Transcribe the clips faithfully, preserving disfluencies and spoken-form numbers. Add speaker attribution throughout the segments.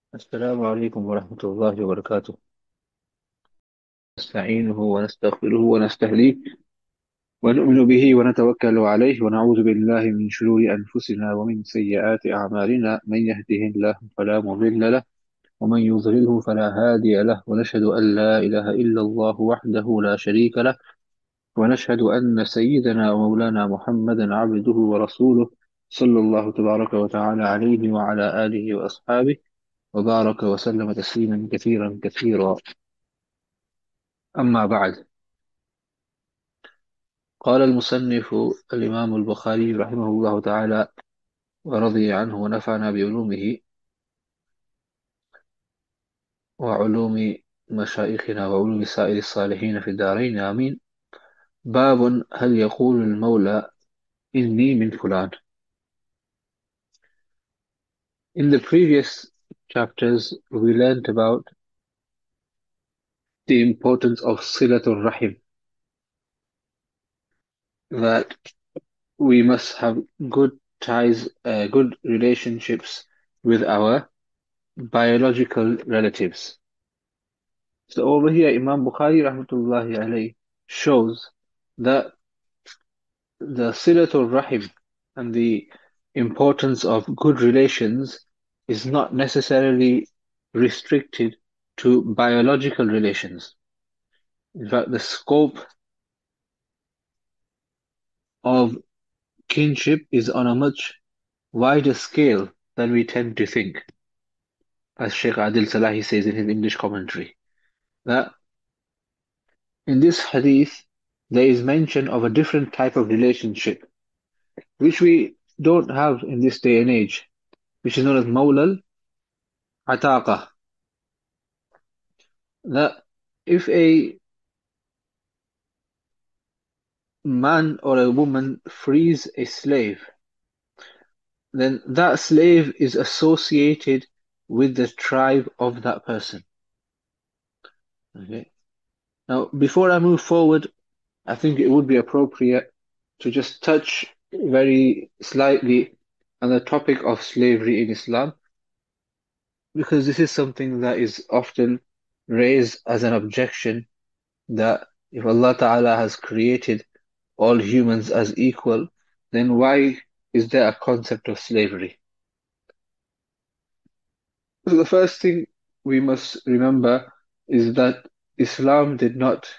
Speaker 1: السلام عليكم ورحمة الله وبركاته. نستعينه ونستغفره ونستهديه ونؤمن به ونتوكل عليه ونعوذ بالله من شرور أنفسنا ومن سيئات أعمالنا. من يهده الله فلا مضل له ومن يضلله فلا هادي له، ونشهد أن لا إله إلا الله وحده لا شريك له، ونشهد أن سيدنا ومولانا محمدا عبده ورسوله، صلى الله تبارك وتعالى عليه وعلى آله وأصحابه وبارك وسلم تسليما كثيرا كثيرا. أما بعد، قال المصنف الإمام البخاري رحمه الله تعالى ورضي عنه ونفعنا بعلومه وعلوم مشايخنا وعلوم سائر الصالحين في الدارين آمين. باب هل يقول المولى إني من فلان. In the previous chapters, we learned about the importance of Silatul Rahim, that we must have good ties, uh, good relationships with our biological relatives. So over here, Imam Bukhari rahmatullahi alayhi shows that the silatul rahim and the importance of good relations is not necessarily restricted to biological relations. In fact, the scope of kinship is on a much wider scale than we tend to think, as Sheikh Adil Salahi says in his English commentary, that in this hadith there is mention of a different type of relationship which we don't have in this day and age, which is known as Mawlal Ataqa. That if a man or a woman frees a slave, then that slave is associated with the tribe of that person. Okay. Now, before I move forward, I think it would be appropriate to just touch very slightly on the topic of slavery in Islam, because this is something that is often raised as an objection, that if Allah Ta'ala has created all humans as equal, then why is there a concept of slavery? So the first thing we must remember is that Islam did not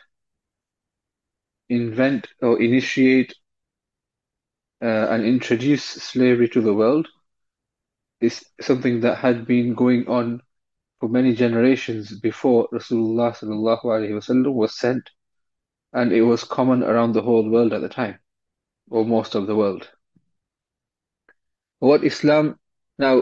Speaker 1: invent or initiate uh, and introduce slavery to the world. It's something that had been going on for many generations before Rasulullah sallallahu alaihi wasallam was sent, and it was common around the whole world at the time, or most of the world. What Islam now,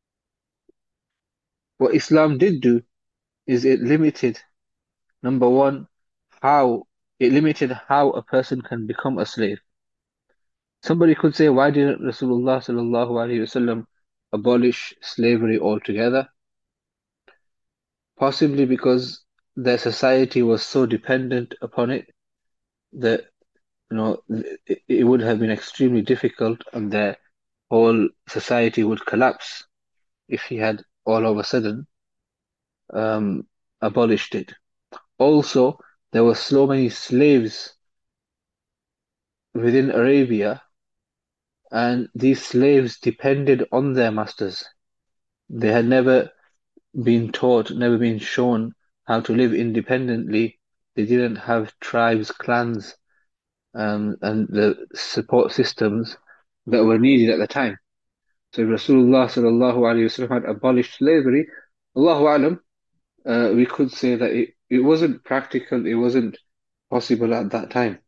Speaker 1: what Islam did do is it limited, number one, how it limited how a person can become a slave. Somebody could say, why didn't Rasulullah sallallahu alaihi wasallam abolish slavery altogether? Possibly because their society was so dependent upon it that you know it, it would have been extremely difficult, and their whole society would collapse if he had all of a sudden um, abolished it. Also, there were so many slaves within Arabia, and these slaves depended on their masters. They had never been taught, never been shown how to live independently. They didn't have tribes, clans, um, and the support systems that were needed at the time. So if Rasulullah sallallahu alaihi wasallam had abolished slavery, Allahu alam, uh, we could say that it, it wasn't practical, it wasn't possible at that time.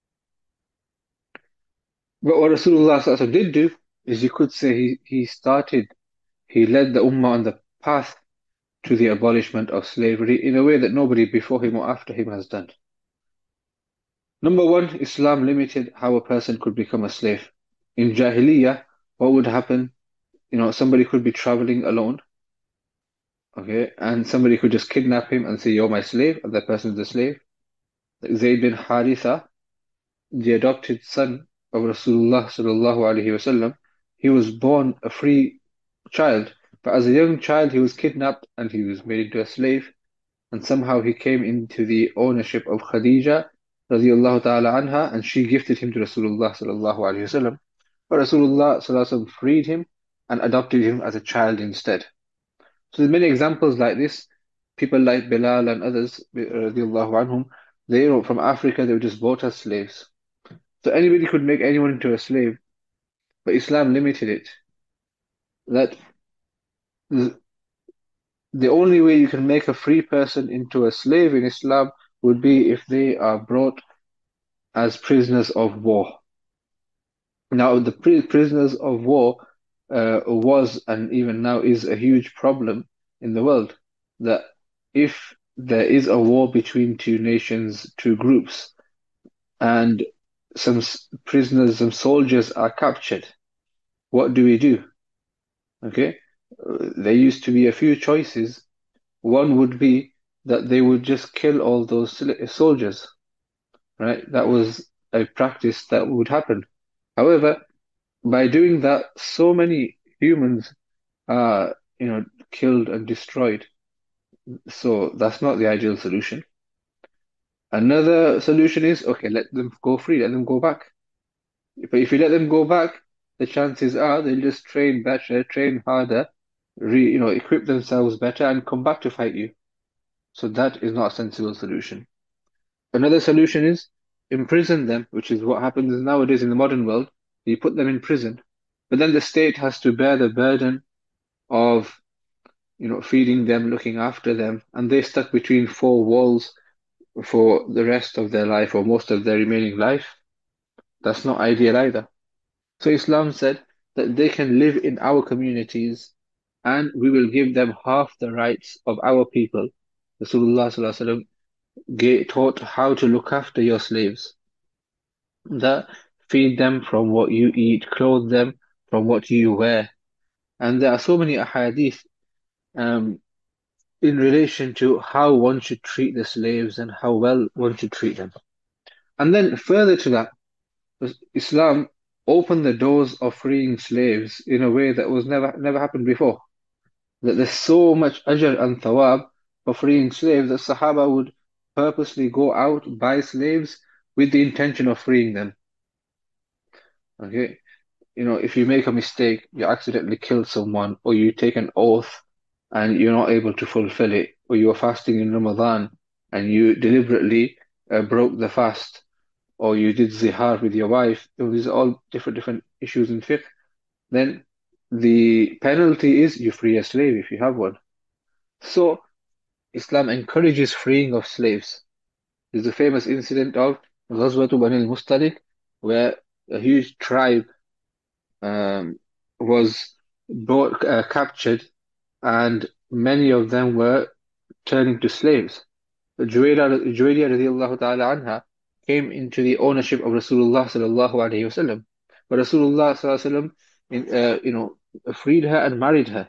Speaker 1: But what Rasulullah sallallahu alaihi wasallam did do is, you could say, he, he started, he led the ummah on the path to the abolishment of slavery in a way that nobody before him or after him has done. Number one, Islam limited how a person could become a slave. In Jahiliyyah, what would happen? You know, somebody could be traveling alone, okay, and somebody could just kidnap him and say, "You're my slave," and that person is the slave. Like Zayd bin Haritha, the adopted son of Rasulullah sallallahu alaihi wasallam, he was born a free child, But as a young child, he was kidnapped and he was made into a slave. And somehow he came into the ownership of Khadija radiallahu ta'ala anha, and she gifted him to Rasulullah sallallahu alaihi wasallam. But Rasulullah sallallahu alaihi wasallam freed him and adopted him as a child instead. So there's many examples like this. People like Bilal and others, radiallahu anhum, they, you know, from Africa, they were just bought as slaves. So anybody could make anyone into a slave, but Islam limited it. That the, the only way you can make a free person into a slave in Islam would be if they are brought as prisoners of war. Now, the pri prisoners of war uh, was and even now is a huge problem in the world. That if there is a war between two nations, two groups, and some s- prisoners, some soldiers are captured, what do we do? Okay, Uh, there used to be a few choices. One would be that they would just kill all those sol- soldiers, right? That was a practice that would happen. However, by doing that, so many humans are, you know, killed and destroyed. So that's not the ideal solution. Another solution is, okay, let them go free, let them go back. But if you let them go back, the chances are they'll just train better, train harder, re, you know, equip themselves better and come back to fight you. So that is not a sensible solution. Another solution is imprison them, which is what happens nowadays in the modern world. You put them in prison, but then the state has to bear the burden of, you know, feeding them, looking after them, and they're stuck between four walls for the rest of their life or most of their remaining life. That's not ideal either. So Islam said that they can live in our communities and we will give them half the rights of our people. Rasulullah Sallallahu Alaihi Wasallam ga- taught how to look after your slaves, that feed them from what you eat, clothe them from what you wear. And there are so many ahadith um, in relation to how one should treat the slaves and how well one should treat them. And then further to that, Islam opened the doors of freeing slaves in a way that was never never happened before. That there's so much ajr and thawab for freeing slaves that Sahaba would purposely go out, buy slaves with the intention of freeing them. Okay, you know, if you make a mistake, you accidentally kill someone, or you take an oath and you're not able to fulfill it, or you are fasting in Ramadan and you deliberately uh, broke the fast, or you did zihar with your wife, you know, these are all different different issues in fiqh, then the penalty is you free a slave if you have one. So Islam encourages freeing of slaves. There's a famous incident of Ghazwatu Bani al-Mustalik, where a huge tribe um, was brought, uh, captured, and many of them were turning to slaves. Juwayriya Juwayriya radiallahu ta'ala anha came into the ownership of Rasulullah sallallahu alaihi wasallam. But Rasulullah sallallahu alaihi wasallam, in- uh, you know, freed her and married her.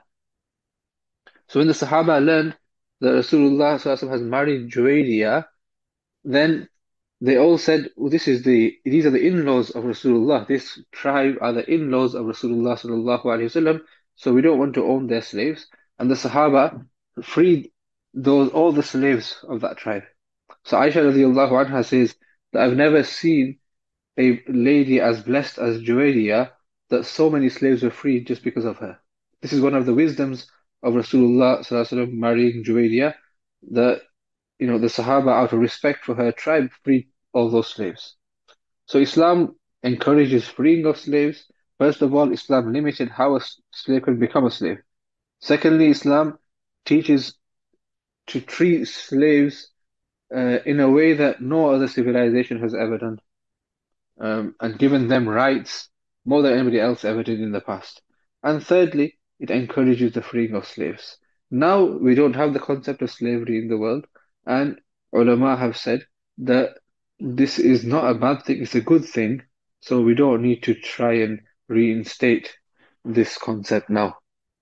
Speaker 1: So when the Sahaba learned that Rasulullah sallallahu alaihi wasallam has married Juwayriya, then they all said, well, this is the these are the in-laws of Rasulullah. This tribe are the in-laws of Rasulullah sallallahu alaihi wasallam. So we don't want to own their slaves. And the Sahaba freed those all the slaves of that tribe. So Aisha radiallahu anha says that I've never seen a lady as blessed as Juwayriya, that so many slaves were freed just because of her. This is one of the wisdoms of Rasulullah sallallahu alaihi wasallam marrying Juwayriya, that, you know, the Sahaba, out of respect for her tribe, freed all those slaves. So Islam encourages freeing of slaves. First of all, Islam limited how a s- slave can become a slave. Secondly, Islam teaches to treat slaves uh, in a way that no other civilization has ever done, um, and given them rights more than anybody else ever did in the past. And thirdly, it encourages the freeing of slaves. Now we don't have the concept of slavery in the world, and ulama have said that this is not a bad thing, it's a good thing, so we don't need to try and reinstate this concept now.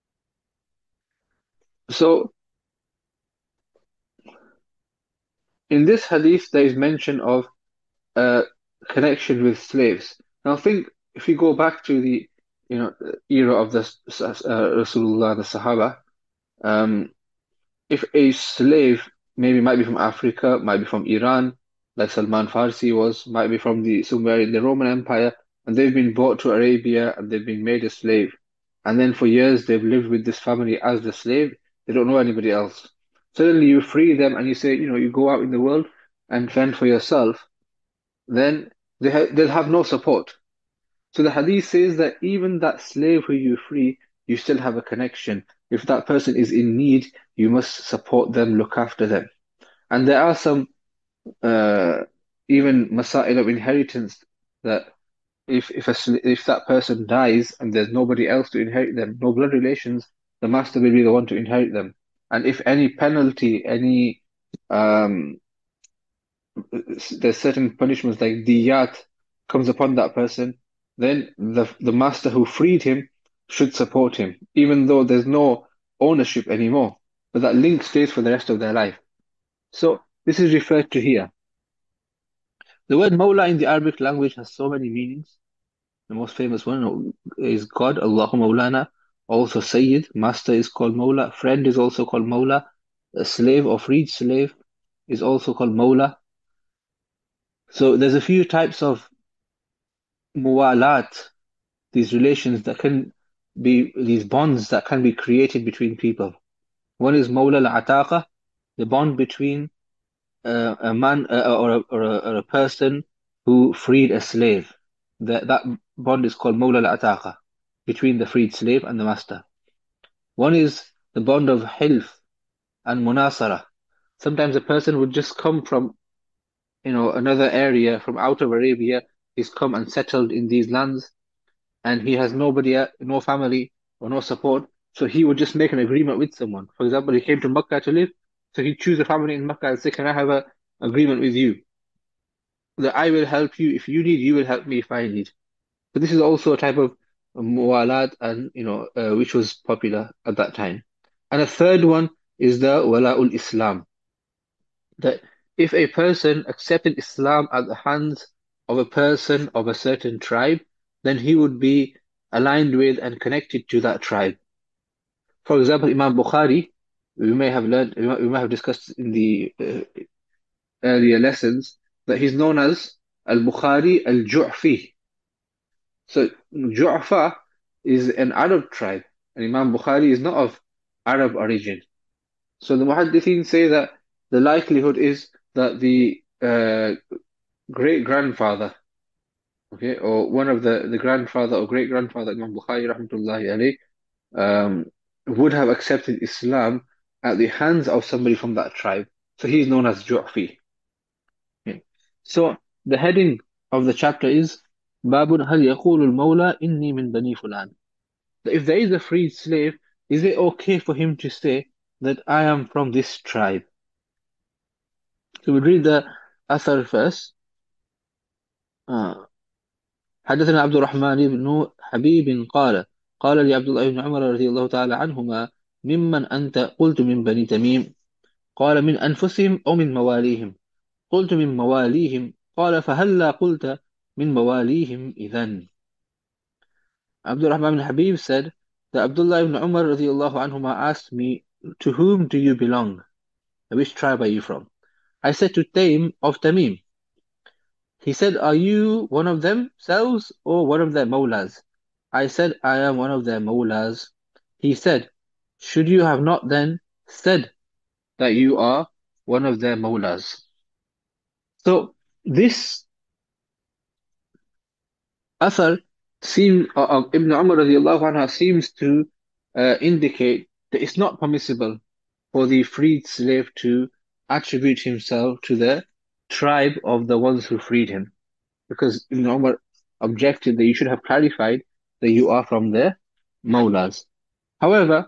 Speaker 1: So in this hadith, there is mention of uh, connection with slaves. Now think, if you go back to the you know, era of the uh, Rasulullah and the Sahaba. Um, if a slave maybe might be from Africa, might be from Iran, like Salman Farsi was, might be from the somewhere in the Roman Empire, and they've been brought to Arabia and they've been made a slave. And then for years they've lived with this family as the slave. They don't know anybody else. Suddenly you free them and you say, you know, you go out in the world and fend for yourself, then they ha they'll have no support. So the hadith says that even that slave who you free, you still have a connection. If that person is in need, you must support them, look after them. And there are some uh, even masail of inheritance that if if a, sl- if that person dies and there's nobody else to inherit them, no blood relations, the master will be the one to inherit them. And if any penalty, any um, there's certain punishments like diyat comes upon that person, then the the master who freed him should support him, even though there's no ownership anymore. But that link stays for the rest of their life. So this is referred to here. The word Mawla in the Arabic language has so many meanings. The most famous one is God, Allahu Mawlana. Also Sayyid, master is called Mawla. Friend is also called Mawla. A slave or freed slave is also called Mawla. So there's a few types of muwalat, these relations that can be, these bonds that can be created between people. One is Mawla al-Ataqa, the bond between uh, a man uh, or, a, or, a, or a person who freed a slave. That that bond is called Mawla al-Ataqa, between the freed slave and the master. One is the bond of Hilf and Munasara. Sometimes a person would just come from, you know, another area from out of Arabia. He's come and settled in these lands, and he has nobody, uh, no family or no support. So he would just make an agreement with someone. For example, he came to Makkah to live, so he'd choose a family in Makkah and say, "Can I have a agreement with you that I will help you if you need, you will help me if I need." So this is also a type of muwalat, and you know, uh, which was popular at that time. And a third one is the wala'ul Islam, that if a person accepted Islam at the hands of a person of a certain tribe, then he would be aligned with and connected to that tribe. For example, Imam Bukhari, we may have learned, we might, we might have discussed in the uh, earlier lessons that he's known as Al-Bukhari Al-Ju'fi. So Ju'fa is an Arab tribe, and Imam Bukhari is not of Arab origin. So the Muhaddithin say that the likelihood is that the uh, great grandfather, okay, or one of the, the grandfather or great grandfather Imam Bukhari rahmatullahi alayh, um, would have accepted Islam at the hands of somebody from that tribe. So he's known as Ju'fi. Okay. So the heading of the chapter is Babun hal yaqulu al-mawla inni min bani fulan. If there is a freed slave, is it okay for him to say that I am from this tribe? So we read the Athar first. Uh, حدثنا عبد الرحمن بن حبيب قال قال لي عبد الله بن عمر رضي الله تعالى عنهما ممن أنت قلت من بني تميم قال من أنفسهم أو من مواليهم قلت من مواليهم قال فهلا قلت من مواليهم إذن. Abdul Rahman bin Habib said that Abdullah ibn Umar radiallahu anhuma asked me, to whom do you belong? Which tribe are you from? I said to Taym of Tamim. He said, are you one of themselves or one of their mawlas? I said, I am one of their mawlas. He said, should you have not then said that you are one of their mawlas? So this Athar seem, uh, of Ibn Umar radiallahu anha seems to uh, indicate that it's not permissible for the freed slave to attribute himself to the tribe of the ones who freed him. Because Ibn Umar objected that you should have clarified that you are from the Mawlas. However,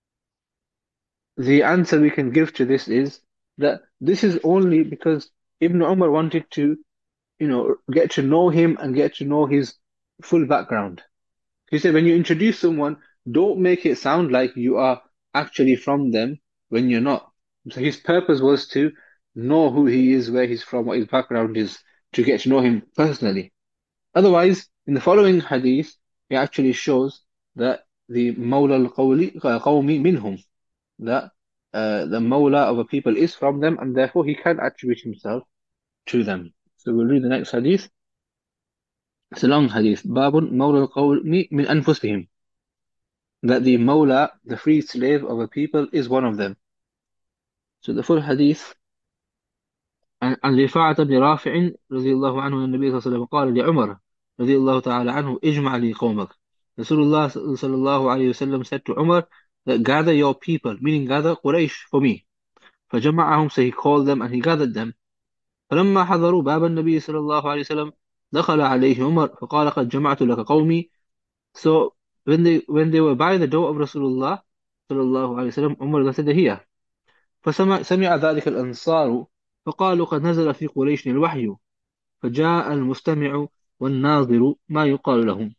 Speaker 1: the answer we can give to this is that this is only because Ibn Umar wanted to, you know, get to know him and get to know his full background. He said, when you introduce someone, don't make it sound like you are actually from them when you're not. So his purpose was to know who he is, where he's from, what his background is, to get to know him personally. Otherwise, in the following hadith, it actually shows that the Mawla al-Qawli Qawmi minhum, that uh, the Mawla of a people is from them, and therefore he can attribute himself to them. So we'll read the next hadith. It's a long hadith. Babun Mawla al-Qawmi min anfusihim, that the Mawla, the free slave of a people, is one of them. So the full hadith. عن عن رفاعة بن رافع رضي الله عنه أن النبي صلى الله عليه وسلم قال لعمر رضي الله تعالى عنه اجمع لي قومك. Rasulullah sallallahu alayhi wasallam said to Umar that gather your people, meaning gather Quraysh for me. فجمعهم, so he called them and he gathered them. فلما حضروا باب النبي صلى الله عليه وسلم دخل عليه عمر فقال قد جمعت لك قومي. So when they when they were by the door of Rasulullah sallallahu alayhi wasallam, Umar said here. فسمع سمع ذلك الأنصار فقالوا قد نزل في قريش الوحي فجاء المستمع والناظر ما يقال لهم.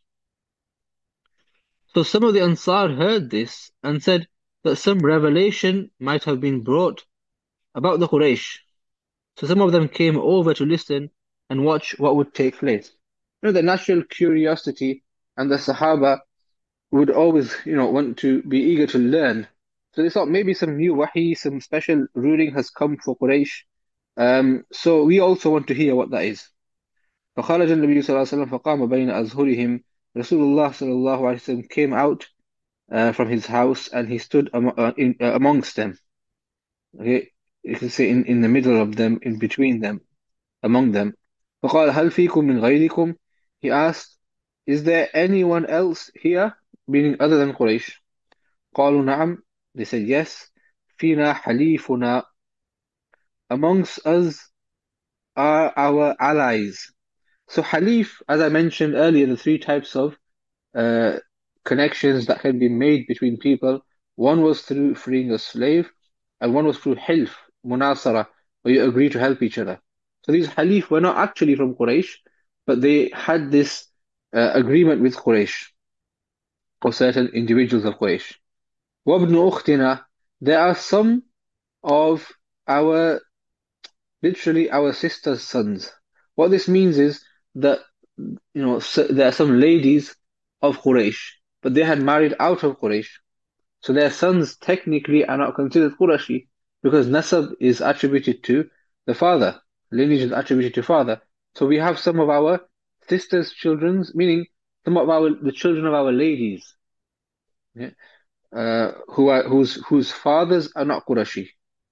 Speaker 1: So some of the Ansar heard this and said that some revelation might have been brought about the Quraysh. So some of them came over to listen and watch what would take place. You know, the natural curiosity, and the Sahaba would always, you know, want to be eager to learn. So they thought maybe some new wahi, some special ruling has come for Quraysh. Um, so we also want to hear what that is. فخرج النبي صلى الله عليه وسلم فقام بين أظهرهم. Rasulullah صلى الله عليه وسلم came out uh, from his house and he stood am uh, in, uh, amongst them. Okay, you can say in, in the middle of them, in between them, among them. فقال هل فيكم من غيركم? He asked, is there anyone else here, meaning other than Quraysh? قالوا نعم. They said yes. فينا حليفنا. Amongst us are our allies. So halif, as I mentioned earlier, the three types of uh, connections that can be made between people. One was through freeing a slave, and one was through hilf, munasara, where you agree to help each other. So these halif were not actually from Quraysh, but they had this uh, agreement with Quraysh, or certain individuals of Quraysh. وَابْنُ أُخْتِنَا, there are some of our, literally our sisters' sons. What this means is that, you know, so there are some ladies of Quraysh, but they had married out of Quraysh. So their sons technically are not considered Qurashi because nasab is attributed to the father, lineage is attributed to father. So we have some of our sisters' children's, meaning some of our the children of our ladies, yeah, uh, who are whose whose fathers are not Qurashi.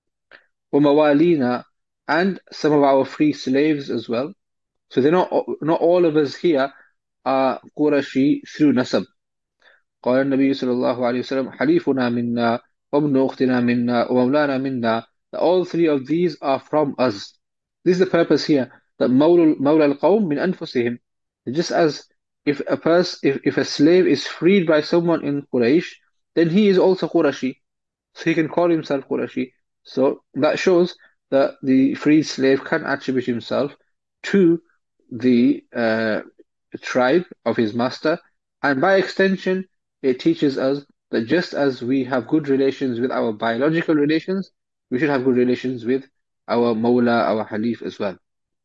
Speaker 1: وَمَوَالِينَا, and some of our free slaves as well. So they're not not all of us here are Qurashi through nasab. قال النبي صلى الله عليه وسلم حليفنا منا وابن أختنا منا ومولانا منا. All three of these are from us. This is the purpose here, that مولى مولى القوم من أنفسهم. Just as if a person, if, if a slave is freed by someone in Quraysh, then he is also Qurashi. So he can call himself Qurashi. So that shows that the freed slave can attribute himself to the uh, tribe of his master, and by extension, it teaches us that just as we have good relations with our biological relations, we should have good relations with our Mawla, our Halif as well.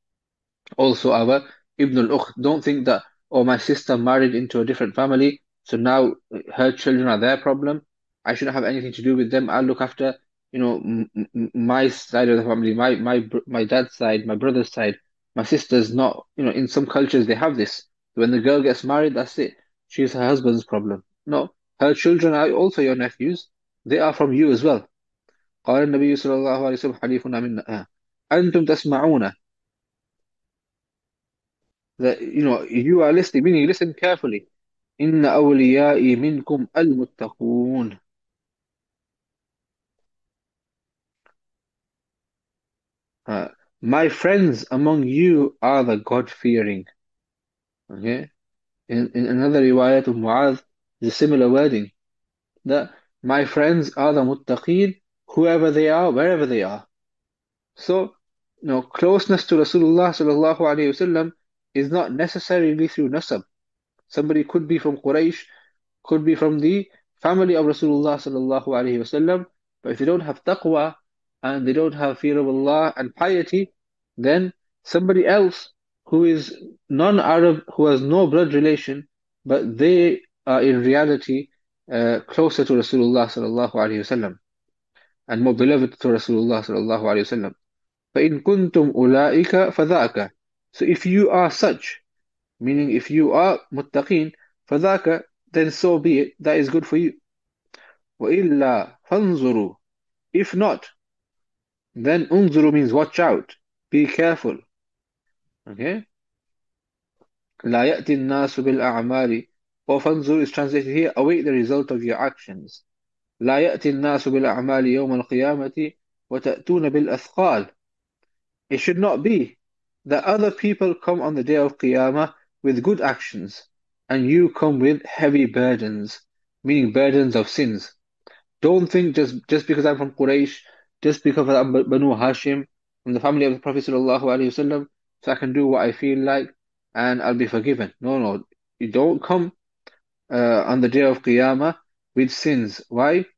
Speaker 1: Also, our Ibn al-Ukht. Don't think that, oh, my sister married into a different family, so now her children are their problem. I shouldn't have anything to do with them. I'll look after, you know, m m my side of the family, my my my dad's side, my brother's side. My sister's not, you know, in some cultures they have this. When the girl gets married, that's it. She's her husband's problem. No, her children are also your nephews. They are from you as well. قال النبي صلى الله عليه وسلم حليفنا منا أنتم تسمعون. That, you know, you are listening, meaning you listen carefully. إن أوليائي منكم المتقون. Uh, my friends among you are the God-fearing. Okay? In, in another riwayat of Mu'adh, is a similar wording. That my friends are the muttaqeen, whoever they are, wherever they are. So, you know, closeness to Rasulullah sallallahu alayhi wasallam is not necessarily through nasab. Somebody could be from Quraysh, could be from the family of Rasulullah sallallahu alayhi wasallam, but if they don't have taqwa and they don't have fear of Allah and piety, then somebody else who is non-Arab, who has no blood relation, but they are in reality uh, closer to Rasulullah sallallahu alaihi wasallam and more beloved to Rasulullah sallallahu alaihi wasallam. فَإِن كُنتُمْ أُولَئِكَ فَذَاكَ. So if you are such, meaning if you are muttaqeen, فَذَاكَ, then so be it. That is good for you. وَإِلَّا فَانظُرُوا. If not, then unzuru means watch out, be careful. Okay? لا يأتي الناس بالأعمال. Or فانظر is translated here, await the result of your actions. لا يأتي الناس بالأعمال يوم القيامة وتأتون بالأثقال. It should not be that other people come on the day of Qiyamah with good actions, and you come with heavy burdens, meaning burdens of sins. Don't think just, just because I'm from Quraysh, just because I'm Banu Hashim, from the family of the Prophet Sallallahu Alaihi Wasallam, so I can do what I feel like and I'll be forgiven. No, no. You don't come uh, on the day of Qiyamah with sins. Why?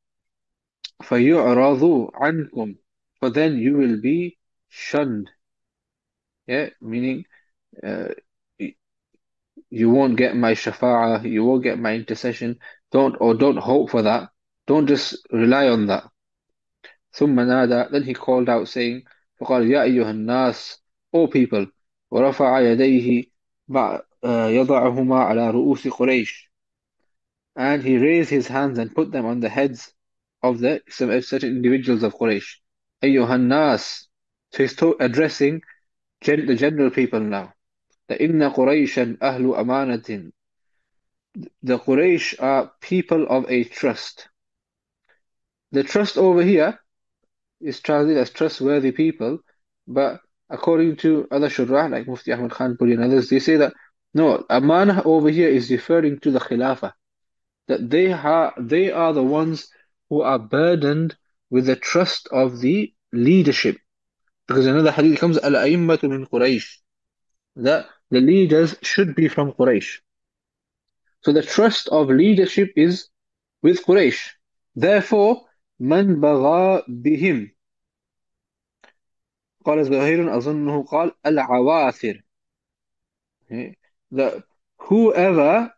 Speaker 1: فَيُعْرَضُ عَنْكُمْ. For then you will be shunned. Yeah, meaning uh, y- you won't get my shafa'ah, you won't get my intercession. Don't or don't hope for that. Don't just rely on that. ثم نادى, then he called out saying, فقال يا أيها الناس, O people, ورفع يديه مع uh, يضعهما على رؤوس قريش, and he raised his hands and put them on the heads of the some certain individuals of Quraysh. أيها الناس, so he's to- addressing gen the general people now. إن قريشا أهل أمانة. The Quraysh are people of a trust. The trust over here is translated as trustworthy people, but according to other shurrah like Mufti Ahmad Khan Puri and others, they say that no, Amanah over here is referring to the Khilafah, that they are they are the ones who are burdened with the trust of the leadership. Because another hadith comes, Al-A'immatu min Quraysh, that the leaders should be from Quraysh. So the trust of leadership is with Quraysh. Therefore, من بغى بهم. قال زهير أظنه قال العواثر. Okay. The whoever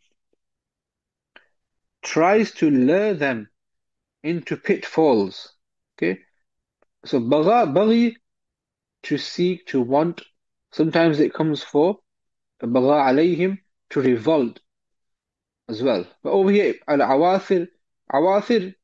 Speaker 1: tries to lure them into pitfalls. Okay. So bagha, baghi, to seek, to want. Sometimes it comes for bagha alayhim, to revolt as well. But over here, al-awathir, awathir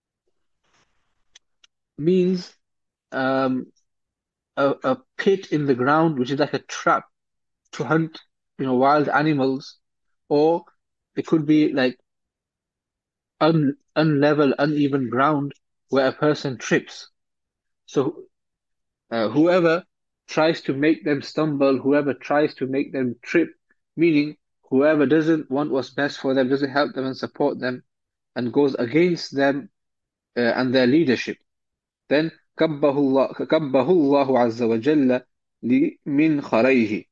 Speaker 1: means um, a, a pit in the ground, which is like a trap to hunt, you know, wild animals, or it could be like un unlevel, uneven ground where a person trips. So uh, whoever tries to make them stumble, whoever tries to make them trip, meaning whoever doesn't want what's best for them, doesn't help them and support them, and goes against them uh, and their leadership, then كبه الله كبه الله عز وجل من خريه.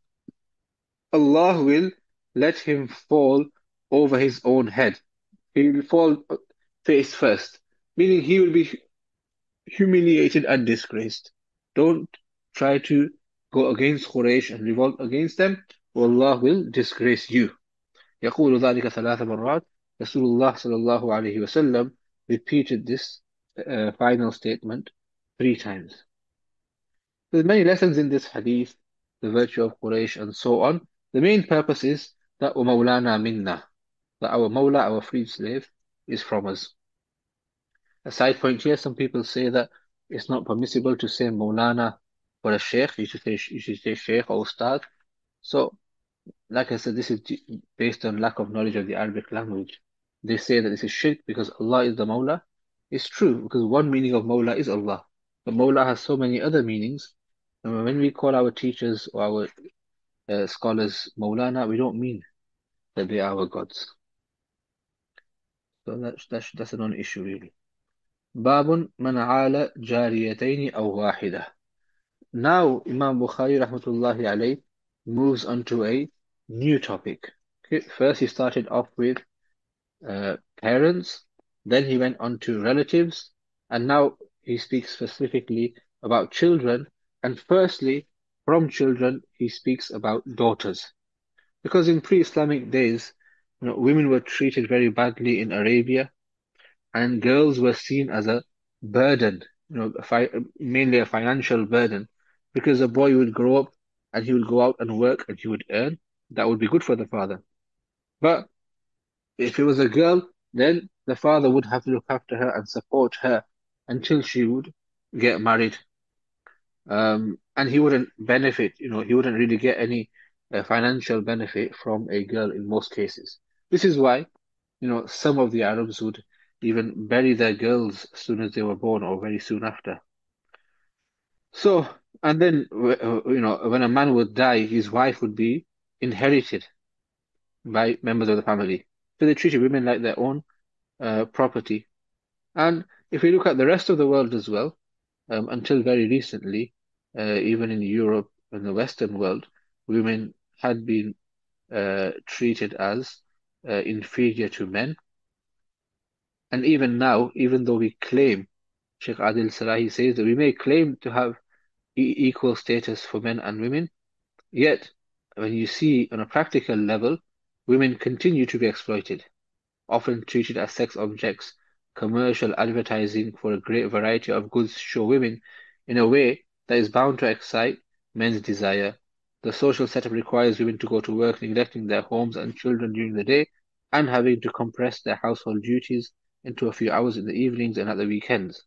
Speaker 1: Allah will let him fall over his own head. He will fall face first, meaning he will be humiliated and disgraced. Don't try to go against Quraysh and revolt against them, or Allah will disgrace you. يقول ذلك ثلاث مرات. Rasulullah sallallahu alayhi wasallam repeated this uh, final statement three times. There's many lessons in this hadith, the virtue of Quraysh and so on. The main purpose is that وَمَوْلَانَا minna, that our Mawla, our freed slave, is from us. A side point here, some people say that it's not permissible to say Maulana for a Sheikh. You should say, you should say Sheikh or Ustad. So, like I said, this is based on lack of knowledge of the Arabic language. They say that this is shirk because Allah is the Mawla. It's true because one meaning of Mawla is Allah. But Mawla has so many other meanings. And when we call our teachers or our uh, scholars Maulana, we don't mean that they are our gods. So that's, that's, that's a non-issue really. باب من عال جاريتين أو واحدة. Now Imam Bukhari rahmatullahi alayh moves on to a new topic. Okay, first he started off with uh, parents, then he went on to relatives, and now he speaks specifically about children. And firstly, from children, he speaks about daughters. Because in pre-Islamic days, you know, women were treated very badly in Arabia, and girls were seen as a burden, you know, a fi mainly a financial burden, because a boy would grow up and he would go out and work and he would earn. That would be good for the father. But if it was a girl, then the father would have to look after her and support her until she would get married. Um, and he wouldn't benefit, you know, he wouldn't really get any uh, financial benefit from a girl in most cases. This is why, you know, some of the Arabs would even bury their girls as soon as they were born or very soon after. So, and then, w- uh, you know, when a man would die, his wife would be inherited by members of the family. So they treated women like their own uh, property. And if we look at the rest of the world as well, um, until very recently, uh, even in Europe and the Western world, women had been uh, treated as uh, inferior to men. And even now, even though we claim, Sheikh Adil Sarahi says that we may claim to have e equal status for men and women, yet when you see on a practical level, women continue to be exploited, often treated as sex objects. Commercial advertising for a great variety of goods show women in a way that is bound to excite men's desire. The social setup requires women to go to work, neglecting their homes and children during the day, and having to compress their household duties into a few hours in the evenings and at the weekends.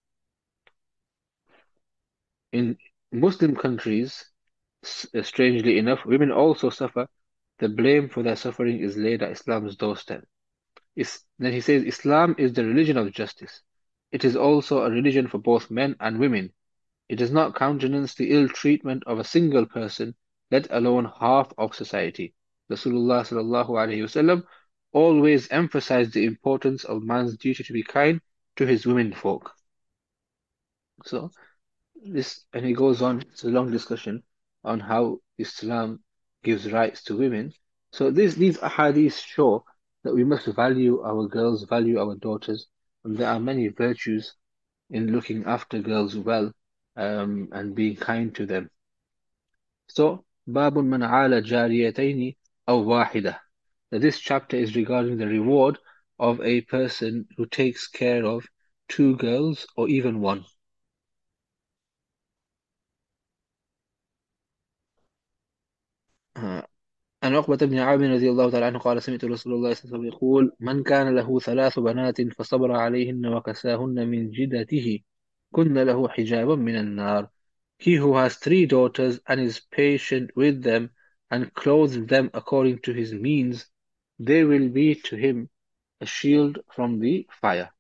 Speaker 1: In Muslim countries, s- strangely enough, women also suffer. The blame for their suffering is laid at Islam's doorstep. Is, then he says, Islam is the religion of justice. It is also a religion for both men and women. It does not countenance the ill treatment of a single person, let alone half of society. Rasulullah sallallahu alaihi wasallam always emphasized the importance of man's duty to be kind to his women folk. So this, and he goes on, it's a long discussion on how Islam gives rights to women. So this, these ahadith show that we must value our girls, value our daughters, and there are many virtues in looking after girls well, um, and being kind to them. So, باب من عال جاريتين أو واحدة. That this chapter is regarding the reward of a person who takes care of two girls or even one. Uh, عن عقبة بن عامر رضي الله تعالى عنه قال سمعت رسول الله صلى الله عليه وسلم يقول من كان له ثلاث بنات فصبر عليهن وكساهن من جدته كن له حجابا من النار. He who has three daughters and is patient with them and clothes them according to his means, they will be to him a shield from the fire.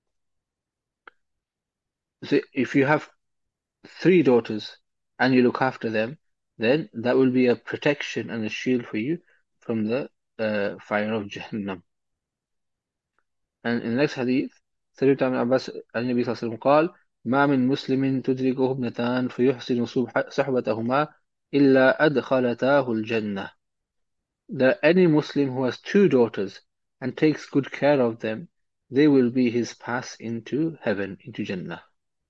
Speaker 1: So if you have three daughters and you look after them, then that will be a protection and a shield for you from the uh, fire of Jahannam. And in the next hadith, سمعت عن عباس عن النبي صلى الله عليه وسلم قال: ما من مسلم تدركه ابنتان فيحسن صبح- صحبتهما إلا أدخلتاه الجنة. That any Muslim who has two daughters and takes good care of them, they will be his pass into heaven, into Jannah.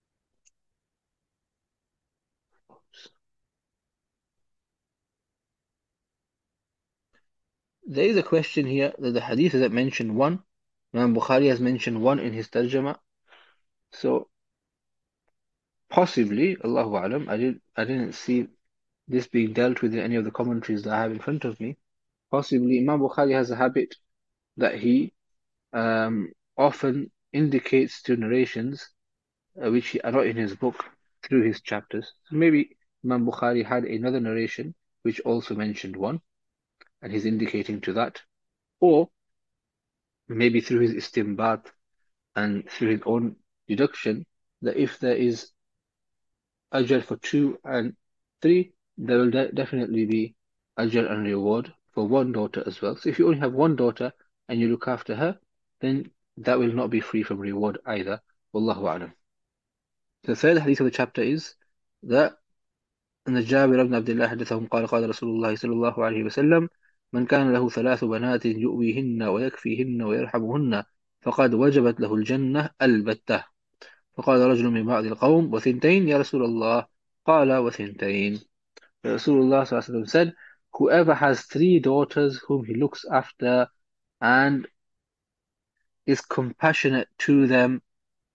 Speaker 1: There is a question here that the hadith that mentioned one. Imam Bukhari has mentioned one in his tarjama. So possibly, Allahu Alam, I didn't I didn't see this being dealt with in any of the commentaries that I have in front of me. Possibly, Imam Bukhari has a habit that he um, often indicates to narrations uh, which are not in his book through his chapters. So maybe Imam Bukhari had another narration which also mentioned one, and he's indicating to that, or maybe through his istinbat and through his own deduction that if there is ajr for two and three, there will de definitely be ajr and reward for one daughter as well. So if you only have one daughter and you look after her, then that will not be free from reward either. Wallahu a'lam. The third hadith of the chapter is that أن جابر بن عبد الله حدثهم قال قال رسول الله صلى الله عليه وسلم من كان له ثلاث بنات يؤويهن ويكفيهن ويرحمهن فقد وجبت له الجنة البتة. فقال رجل من بعض القوم وثنتين يا رسول الله قال وثنتين. Rasulullah sallallahu alaihi wasallam said, whoever has three daughters whom he looks after and is compassionate to them,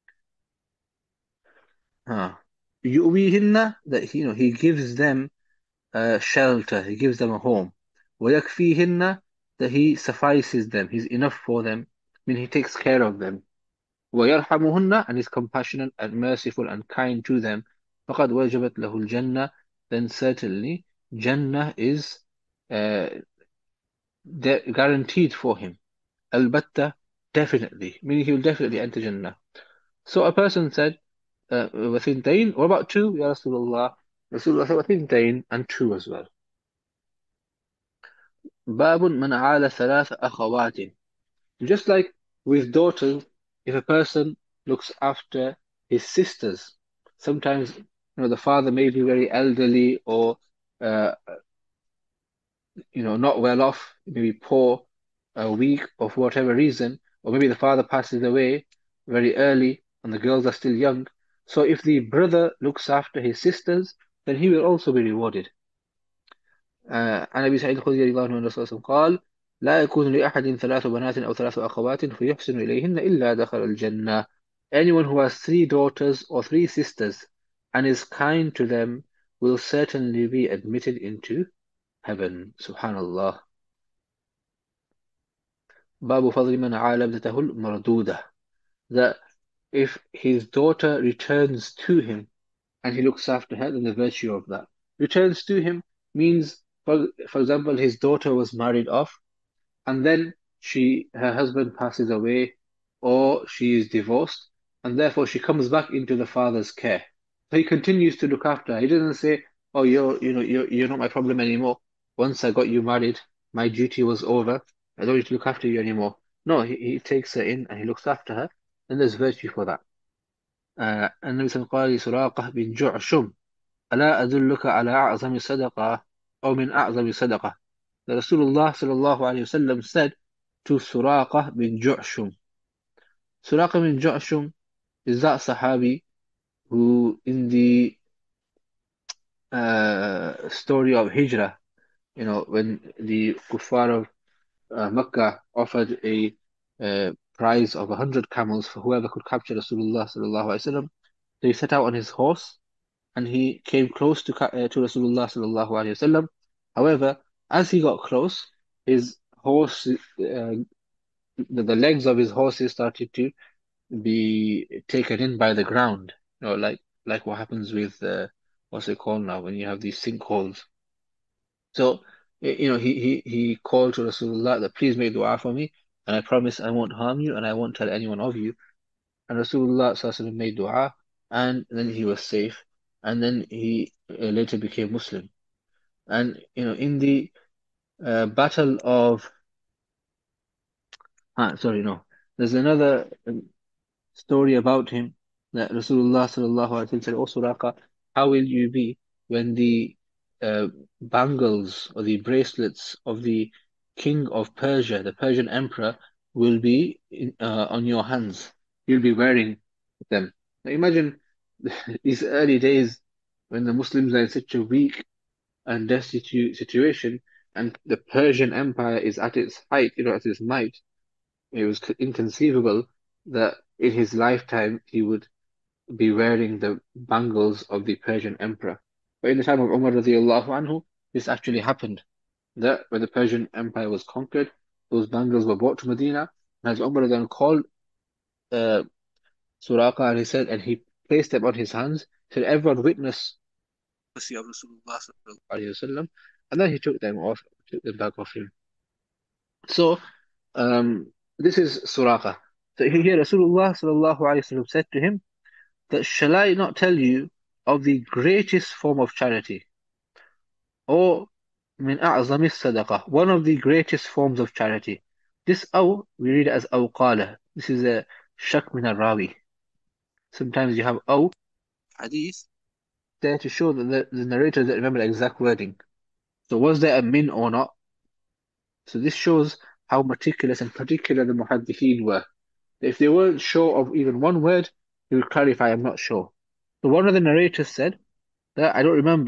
Speaker 1: huh, يؤويهن, that he, you know, he gives them uh, shelter, he gives them a home. ويكفيهن, that he suffices them, he's enough for them, I mean he takes care of them. ويرحمهن, and is compassionate and merciful and kind to them. فقد وجبت له الجنة, then certainly Jannah is uh, de- guaranteed for him. البتة, definitely, meaning he will definitely enter Jannah. So a person said, uh, وثنتين, what about two, Ya Rasulullah? Rasulullah said, وثنتين, and two as well. باب من عال ثلاث أخوات. Just like with daughters, if a person looks after his sisters, sometimes you know the father may be very elderly or uh, you know not well off, maybe poor, uh, weak, or for whatever reason, or maybe the father passes away very early and the girls are still young. So if the brother looks after his sisters, then he will also be rewarded. آه، عن أبي سعيد الخدري رضي الله عنه أن الرسول صلى الله عليه وسلم قال: لا يكون لأحد ثلاث بنات أو ثلاث أخوات فيحسن إليهن إلا دخل الجنة. Anyone who has three daughters or three sisters and is kind to them will certainly be admitted into heaven. Subhanallah. باب فضل من عال ابنته المردودة. That if his daughter returns to him and he looks after her, then the virtue of that. Returns to him means, for, for example, his daughter was married off and then she her husband passes away or she is divorced and therefore she comes back into the father's care. So he continues to look after her. He doesn't say, "Oh, you're you know you're you're not my problem anymore. Once I got you married, my duty was over. I don't need to look after you anymore." No, he, he takes her in and he looks after her, and there's virtue for that. Uh, النبي صلى الله عليه وسلم قال لسراقة بن جعشم: ألا أدلك على أعظم صدقة أو من أعظم صدقة. The Rasulullah sallallahu alayhi wasallam said to Suraqah bin Ju'shum. Suraqah bin Ju'shum is that Sahabi who, in the uh, story of Hijrah, you know, when the kuffar of uh, Makkah offered a uh, prize of a hundred camels for whoever could capture Rasulullah sallallahu alayhi wasallam, so he set out on his horse and he came close to ca- uh, to Rasulullah sallallahu alayhi wasallam. However, as he got close, his horse, uh, the, the legs of his horses started to be taken in by the ground. You know, like like what happens with uh, what's it called now when you have these sinkholes. So y- you know, he he he called to Rasulullah that please make dua for me, and I promise I won't harm you, and I won't tell anyone of you. And Rasulullah sallallahu alaihi wasallam made dua, and then he was safe, and then he uh, later became Muslim. And you know, in the uh, battle of, ah, sorry, no, there's another um, story about him that Rasulullah sallallahu alaihi wasallam said, "O Suraqa, how will you be when the uh, bangles or the bracelets of the king of Persia, the Persian emperor, will be in, uh, on your hands? You'll be wearing them." Now imagine these early days when the Muslims are in such a weak and destitute situation, and the Persian Empire is at its height, you know, at its might. It was c- inconceivable that in his lifetime he would be wearing the bangles of the Persian emperor. But in the time of Umar radiallahu anhu, this actually happened. That when the Persian Empire was conquered, those bangles were brought to Medina. And as Umar then called uh, Suraqa and he said, and he placed them on his hands, said, "Everyone witness mercy of Rasulullah sallallahu alaihi wasallam," and then he took them off, took them back off him. So, um, this is Suraqa. So here Rasulullah sallallahu alaihi wasallam said to him that, "Shall I not tell you of the greatest form of charity, or min a'zami sadaqah, one of the greatest forms of charity?" This aw, we read it as aw qala. This is a shak min al-rawi. Sometimes you have aw hadith there to show that the, the narrator doesn't remember the exact wording. So was there a min or not? So this shows how meticulous and particular the muhaddithin were. If they weren't sure of even one word, he would clarify, "I'm not sure." So one of the narrators said that I don't remember,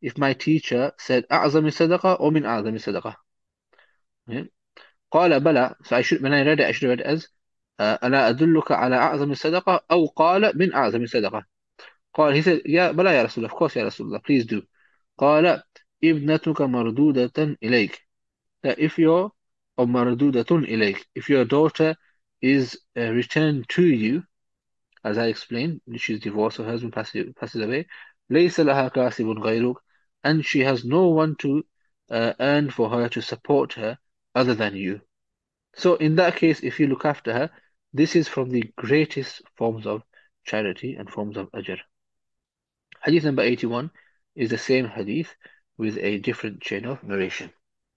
Speaker 1: if my teacher said أعظم الصدقة or من أعظم الصدقة. Yeah. قال بلى, so I should, when I read it, I should have read it as uh, ألا أدلك على أعظم الصدقة أو قال من أعظم الصدقة. قال, he said, يا بلى يا رسول الله, of course يا رسول الله, please do. قال ابنتك مردودة إليك, that if your, or مردودة إليك, if your daughter is uh, returned to you, as I explained, she's divorced, her husband passes, passes away, ليس لها كاسب غيرك, and she has no one to uh, earn for her to support her other than you. So in that case, if you look after her, this is from the greatest forms of charity and forms of ajr. Hadith number eighty-one is the same hadith with a different chain of narration.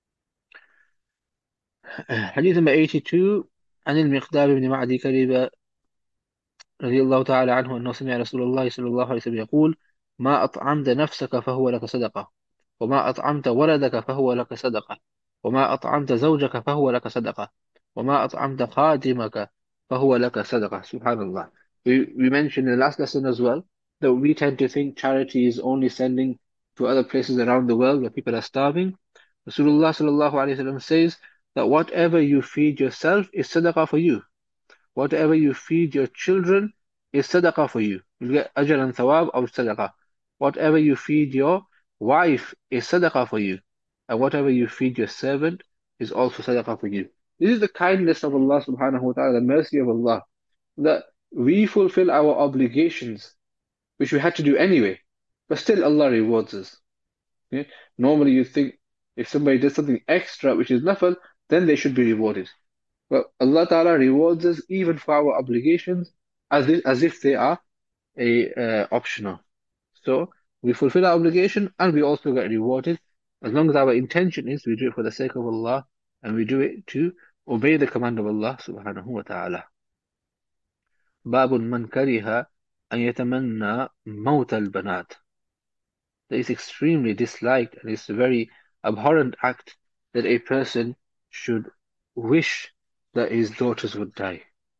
Speaker 1: Hadith number eighty-two, عن المقدار بن معدي كريب رضي الله تعالى عنه أنه سمع رسول الله صلى الله عليه وسلم يقول: ما أطعمت نفسك فهو لك صدقة، وما أطعمت ولدك فهو لك صدقة، وما أطعمت زوجك فهو لك صدقة، وما أطعمت خادمك فهو لك صدقة. Subhanallah. We, we mentioned in the last lesson as well that we tend to think charity is only sending to other places around the world where people are starving. Rasulullah sallallahu alayhi wa sallam says that whatever you feed yourself is sadaqah for you. Whatever you feed your children is sadaqah for you. You get ajr and thawab of sadaqah. Whatever you feed your wife is sadaqah for you. And whatever you feed your servant is also sadaqah for you. This is the kindness of Allah subhanahu wa ta'ala, the mercy of Allah, that we fulfill our obligations, which we had to do anyway, but still Allah rewards us. Okay? Normally you think if somebody does something extra, which is nafal, then they should be rewarded. But Allah Ta'ala rewards us even for our obligations as if, as if they are a uh, optional. So we fulfill our obligation and we also get rewarded as long as our intention is we do it for the sake of Allah and we do it to obey the command of Allah subhanahu wa ta'ala. باب من كره أن يتمنى موت البنات. That is extremely disliked and it's a very abhorrent act that a person should wish that his daughters would die.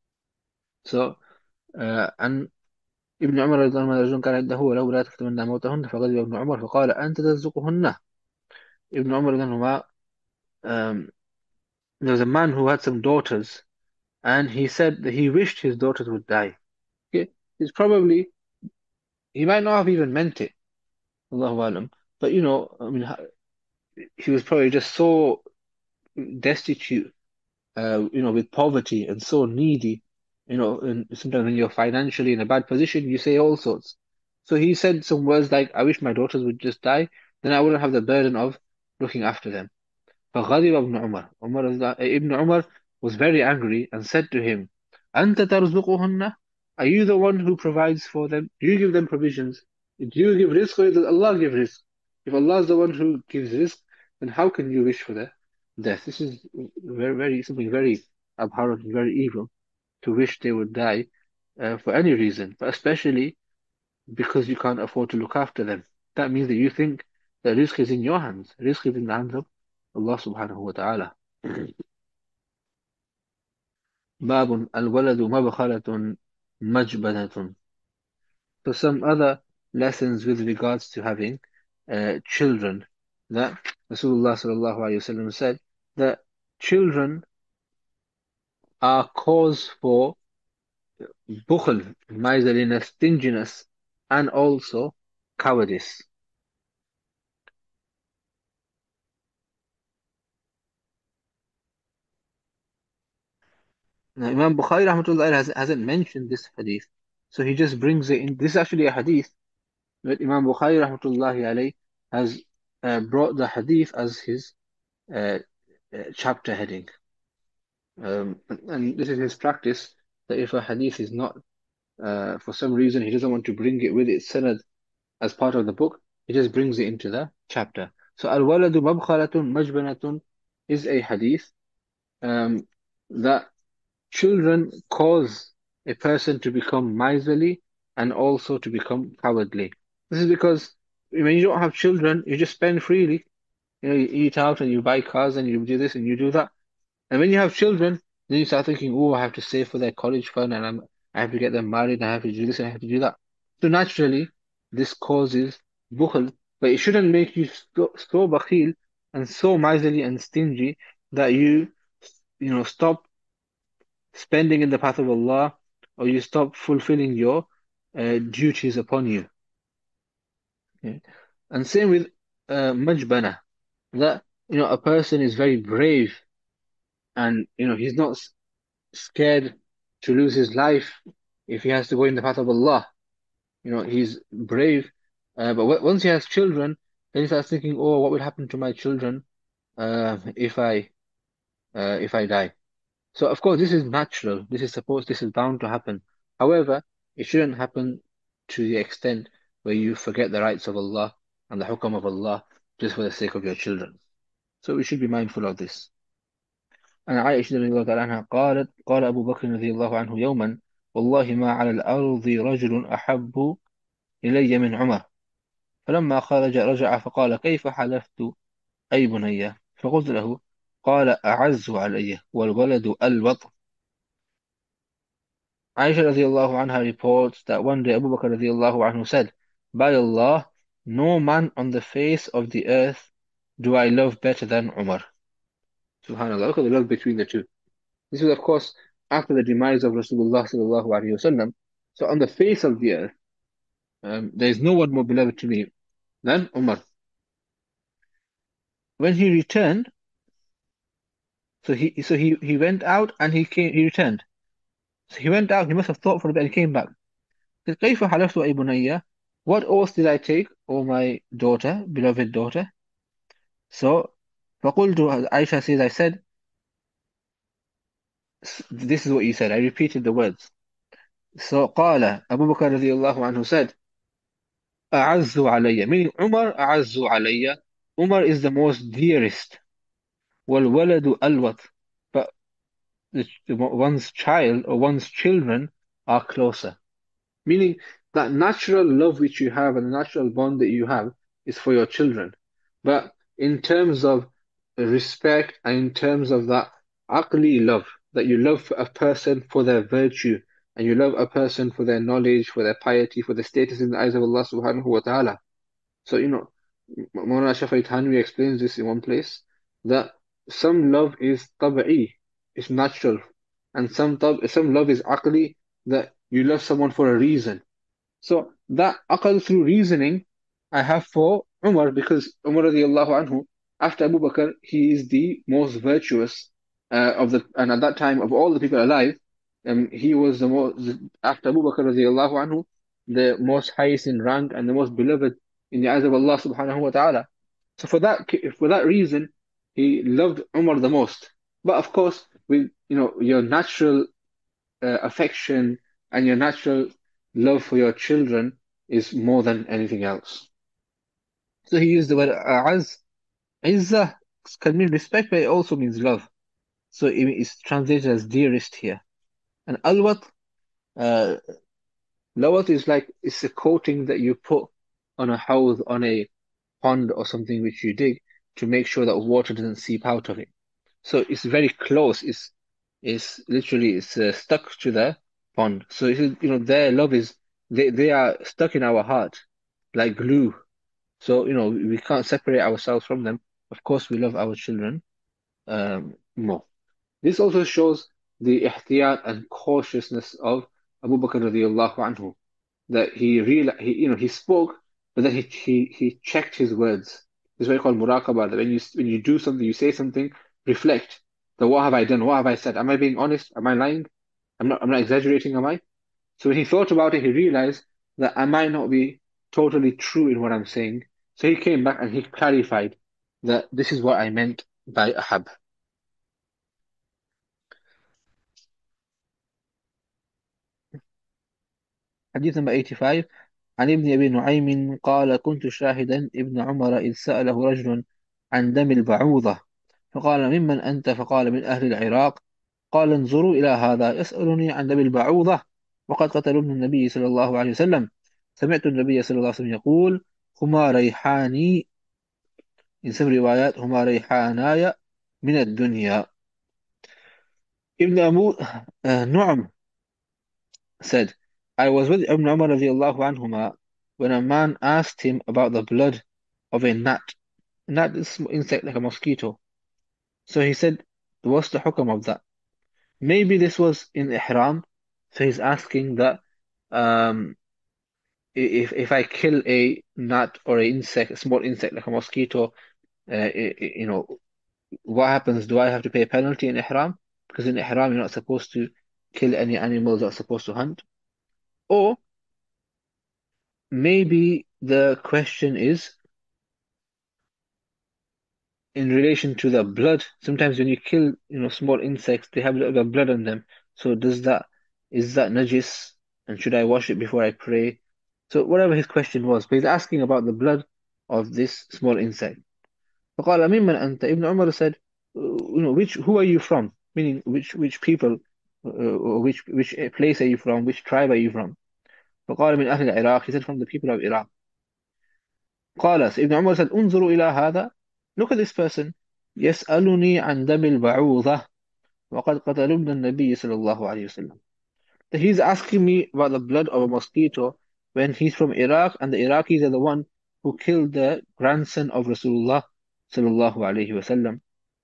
Speaker 1: So, uh, عن ابن عمر رضي الله عنه رجل كان عنده ولو لا تتمنى موتهن فغضب ابن عمر فقال أنت ترزقهن. Ibn Umar رضي الله عنه, um, there was a man who had some daughters and he said that he wished his daughters would die. Okay? It's probably, he might not have even meant it, Allahu Alam, but you know, I mean, he was probably just so destitute, uh, you know, with poverty and so needy, you know, and sometimes when you're financially in a bad position, you say all sorts. So he said some words like, I wish my daughters would just die, then I wouldn't have the burden of looking after them. فغضب ابن عمر. Umar, Ibn Umar was very angry and said to him, أنت ترزقهن? Are you the one who provides for them? Do you give them provisions? Do you give rizq or does Allah give rizq? If Allah is the one who gives rizq, then how can you wish for their death? This is very, very something very abhorrent, very evil, to wish they would die uh, for any reason, but especially because you can't afford to look after them. That means that you think that rizq is in your hands. Rizq is in the hands of Allah subhanahu wa ta'ala. باب الولد مبخلة مجبنة. So some other lessons with regards to having uh, children, that Rasulullah sallallahu alayhi wa sallam said that children are cause for bukhl, miserliness, stinginess, and also cowardice. Now, Imam Bukhari rahmatullah has, hasn't mentioned this hadith, so he just brings it in. This is actually a hadith, but Imam Bukhari rahmatullahi alayh has uh, brought the hadith as his uh, uh, chapter heading. Um, and, and this is his practice, that if a hadith is not, uh, for some reason, he doesn't want to bring it with its sanad as part of the book, he just brings it into the chapter. So, al-waladu mabkhalatun majbanatun is a hadith um, that children cause a person to become miserly and also to become cowardly. This is because when you don't have children, you just spend freely. You know, you eat out and you buy cars and you do this and you do that. And when you have children, then you start thinking, oh, I have to save for their college fund and I'm, I have to get them married and I have to do this and I have to do that. So naturally, this causes bukhl, but it shouldn't make you so, so bakhil and so miserly and stingy that you, you know, stop spending in the path of Allah, or you stop fulfilling your uh, duties upon you. Okay? And same with uh, majbana, that you know a person is very brave, and you know he's not s- scared to lose his life if he has to go in the path of Allah. You know he's brave, uh, but w once he has children, then he starts thinking, "Oh, what will happen to my children uh, if I uh, if I die?" So of course this is natural. This is supposed. This is bound to happen. However, it shouldn't happen to the extent where you forget the rights of Allah and the hukm of Allah just for the sake of your children. So we should be mindful of this. عن عائشة رضي الله تعالى عنها قالت قال أبو بكر رضي الله عنه يوما والله ما على الأرض رجل أحب إلي من عمر فلما خرج رجع فقال كيف حلفت أي بني فقلت له قال أعز علي والولد الوط. Aisha radiallahu anha reports that one day Abu Bakr radiallahu anhu said, by Allah, no man on the face of the earth do I love better than Umar. Subhanallah, look at the love between the two. This is, of course, after the demise of Rasulullah sallallahu alaihi wasallam. So on the face of the earth, um, there is no one more beloved to me than Umar. When he returned, so he so he, he went out and he came he returned. So he went out, he must have thought for a bit and came back. He said, كيف حلفت أي بني? What oath did I take, O my daughter, beloved daughter? So فقلت, Aisha says, I said, this is what you said. I repeated the words. So قال Abu Bakr radiallahu anhu said, أعز علي, meaning Umar أعز علي. Umar is the most dearest. والولد ألوط, but the, one's child or one's children are closer. Meaning that natural love which you have and the natural bond that you have is for your children. But in terms of respect and in terms of that aqli love, that you love a person for their virtue and you love a person for their knowledge, for their piety, for their status in the eyes of Allah subhanahu wa ta'ala. So, you know, Mawlana Shafi'i Thanwi explains this in one place that some love is tab'i, it's natural, and some tab some love is aqli, that you love someone for a reason. So that aql through reasoning I have for Umar, because Umar radiallahu anhu, after Abu Bakr, he is the most virtuous uh, of the, and at that time of all the people alive, um, he was the most, after Abu Bakr radiallahu anhu, the most highest in rank and the most beloved in the eyes of Allah subhanahu wa ta'ala. So for that, for that reason, he loved Umar the most. But of course, with you know your natural uh, affection and your natural love for your children is more than anything else. So he used the word a'az. Izzah can mean respect, but it also means love. So it is translated as dearest here. And alwat, uh, lawat is like, it's a coating that you put on a house, on a pond or something which you dig to make sure that water doesn't seep out of it. So it's very close. It's it's literally it's uh, stuck to the pond. So it is, you know, their love is, they they are stuck in our heart like glue. So you know we can't separate ourselves from them. Of course, we love our children um, more. This also shows the ihtiyat and cautiousness of Abu Bakr radiallahu anhu, that he real he you know he spoke, but then he he he checked his words. This is what we call muraqabah. That when you when you do something, you say something, reflect. That what have I done? What have I said? Am I being honest? Am I lying? I'm not. I'm not exaggerating. Am I? So when he thought about it, he realized that I might not be totally true in what I'm saying. So he came back and he clarified that this is what I meant by ahab. حديث number eighty-five. عن ابن أبي نعيم قال كنت شاهدا ابن عمر إذ سأله رجل عن دم البعوضة فقال ممن أنت فقال من أهل العراق قال انظروا إلى هذا يسألني عن دم البعوضة وقد قتلوا ابن النبي صلى الله عليه وسلم سمعت النبي صلى الله عليه وسلم يقول هما ريحاني in some روايات هما ريحاناي من الدنيا. Ibn Abu uh, Nu'am said, I was with Ibn Umar radiallahu anhuma when a man asked him about the blood of a gnat. Gnat is an insect like a mosquito. So he said, what's the hukam of that? Maybe this was in ihram. So he's asking that um, if if I kill a gnat or an insect, a small insect like a mosquito, uh, i- i- you know, what happens? Do I have to pay a penalty in ihram? Because in ihram you're not supposed to kill any animals, you're not supposed to hunt. Or maybe the question is in relation to the blood. Sometimes when you kill, you know, small insects, they have a little bit of blood on them. So does that is that najis? And should I wash it before I pray? So whatever his question was, but he's asking about the blood of this small insect. فقال ممن أنت? Ibn Umar said, uh, you know, which who are you from? Meaning which which people, uh, or which which place are you from? Which tribe are you from? فقال من أهل العراق. He said from the people of Iraq. قال Ibn Umar said انظروا إلى هذا. Look at this person. يسألني عن دم البعوضة وقد قتل ابن النبي صلى الله عليه وسلم. He's asking me about the blood of a mosquito when he's from Iraq and the Iraqis are the one who killed the grandson of Rasulullah sallallahu alaihi wasallam.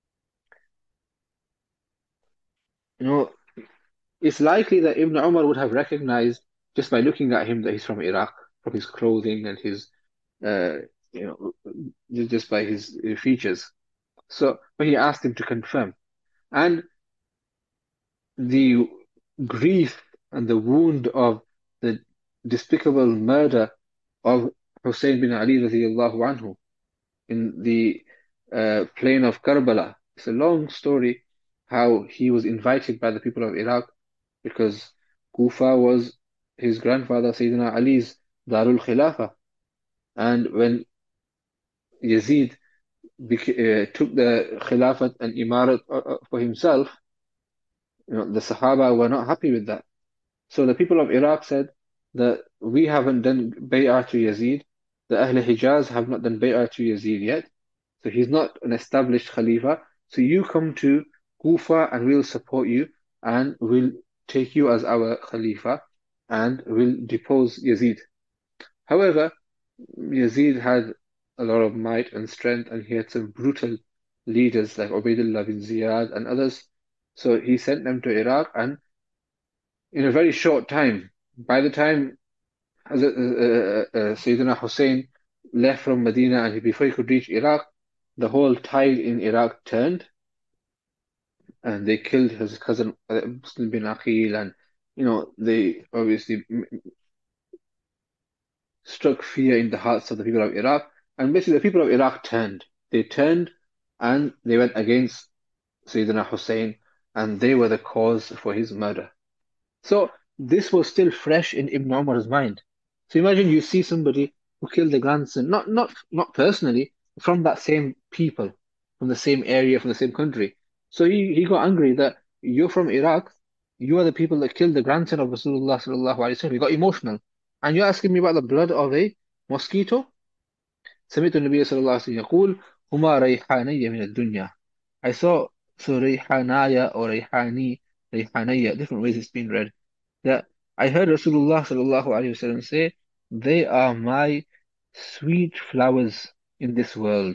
Speaker 1: You know, it's likely that Ibn Umar would have recognized just by looking at him that he's from Iraq, from his clothing and his, uh, you know, ju- just by his uh, features. So, but he asked him to confirm. And the grief and the wound of the despicable murder of Hussein bin Ali radiallahu anhu in the uh, plain of Karbala. It's a long story how he was invited by the people of Iraq because Kufa was his grandfather Sayyidina Ali's Darul Khilafah. And when Yazid beca- uh, took the Khilafat and Imarat uh, uh, for himself, you know, the Sahaba were not happy with that. So the people of Iraq said that we haven't done bay'ah to Yazid. The Ahl Hijaz have not done bay'ah to Yazid yet. So he's not an established Khalifa. So you come to Kufa and we'll support you and we'll take you as our Khalifa and we'll depose Yazid. However, Yazid had a lot of might and strength and he had some brutal leaders like Ubaidullah bin Ziyad and others. So he sent them to Iraq and in a very short time, by the time Hazrat, uh, uh, uh, Sayyidina Hussein left from Medina and he, before he could reach Iraq, the whole tide in Iraq turned and they killed his cousin uh, Muslim bin Aqil and you know they obviously m- struck fear in the hearts of the people of Iraq and basically the people of Iraq turned. They turned and they went against Sayyidina Hussein and they were the cause for his murder. So this was still fresh in Ibn Umar's mind. So imagine you see somebody who killed the grandson, not not not personally, from that same people, from the same area, from the same country. So he, he got angry that you're from Iraq, you are the people that killed the grandson of Rasulullah sallallahu alaihi wasallam. He got emotional. And you're asking me about the blood of a mosquito? سمعت النبي صلى الله عليه وسلم يقول هما ريحاني من الدنيا. I saw so ريحانايا or ريحاني ريحانية, different ways it's been read. That I heard Rasulullah sallallahu alaihi wasallam say, "They are my sweet flowers in this world."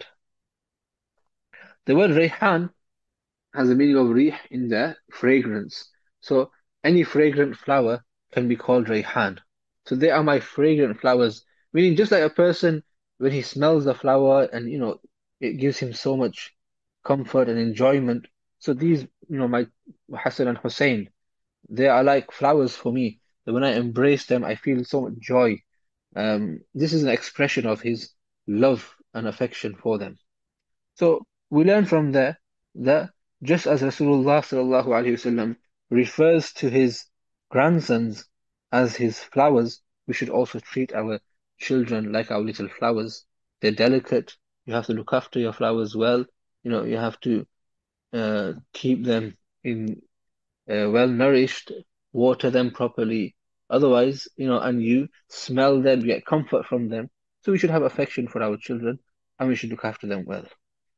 Speaker 1: The word rayhan has the meaning of rih in the fragrance. So any fragrant flower can be called rayhan. So they are my fragrant flowers, meaning just like a person when he smells the flower and you know it gives him so much comfort and enjoyment. So these, you know, my Hassan and Hussein, they are like flowers for me. That when I embrace them, I feel so much joy. Um, this is an expression of his love and affection for them. So we learn from there that just as Rasulullah sallallahu alaihi wasallam refers to his grandsons as his flowers, we should also treat our children like our little flowers. They're delicate. You have to look after your flowers well. You know, you have to uh, keep them in uh, well nourished, water them properly. Otherwise, you know, and you smell them, get comfort from them. So we should have affection for our children and we should look after them well.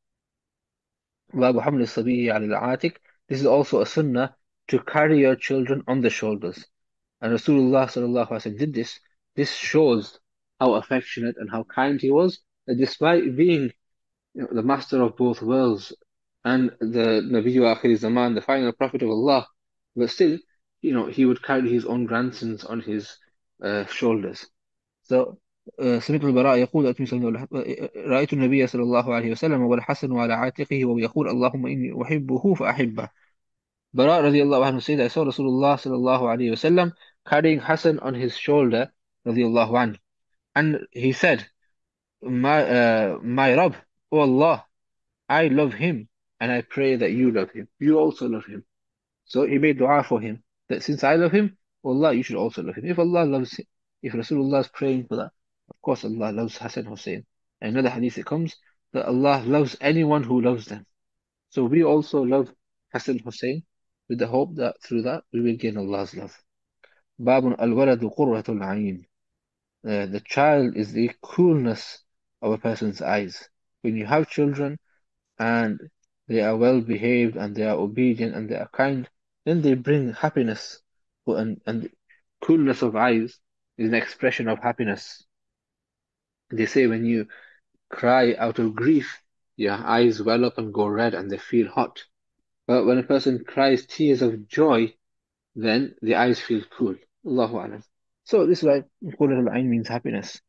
Speaker 1: وَأَبُ حَمْلِ الصَّبِيِّ عَلَى الْعَاتِقِ. This is also a sunnah to carry your children on the shoulders. And Rasulullah sallallahu alaihi wasallam did this. This shows how affectionate and how kind he was, that despite being, you know, the master of both worlds and the Nabiyyu Akhir Zaman, the final prophet of Allah, but still, you know, he would carry his own grandsons on his uh, shoulders. So, uh, سمعت البراء يقول أتمنى صلى الله عليه وسلم، رأيت النبي صلى الله عليه وسلم والحسن على عاتقه وهو يقول اللهم إني أحبه فأحبه. Bara radiallahu anhu said, I saw Rasulullah sallallahu alayhi wasallam carrying Hassan on his shoulder radiallahu anhu. And he said, My uh, my Rabb, O Allah, I love him and I pray that you love him. You also love him. So he made dua for him that since I love him, O Allah, you should also love him. If Allah loves him, if Rasulullah is praying for that, of course Allah loves Hassan Hussein. And another hadith it comes that Allah loves anyone who loves them. So we also love Hassan Hussein with the hope that through that we will gain Allah's love. Babun al-waladu qurratul ayn. Uh, the child is the coolness of a person's eyes. When you have children and they are well behaved and they are obedient and they are kind, then they bring happiness. And, and coolness of eyes is an expression of happiness. They say when you cry out of grief, your eyes well up and go red and they feel hot. But when a person cries tears of joy, then the eyes feel cool. Allahu Alam. So this is why Qurrat al-Ain means happiness.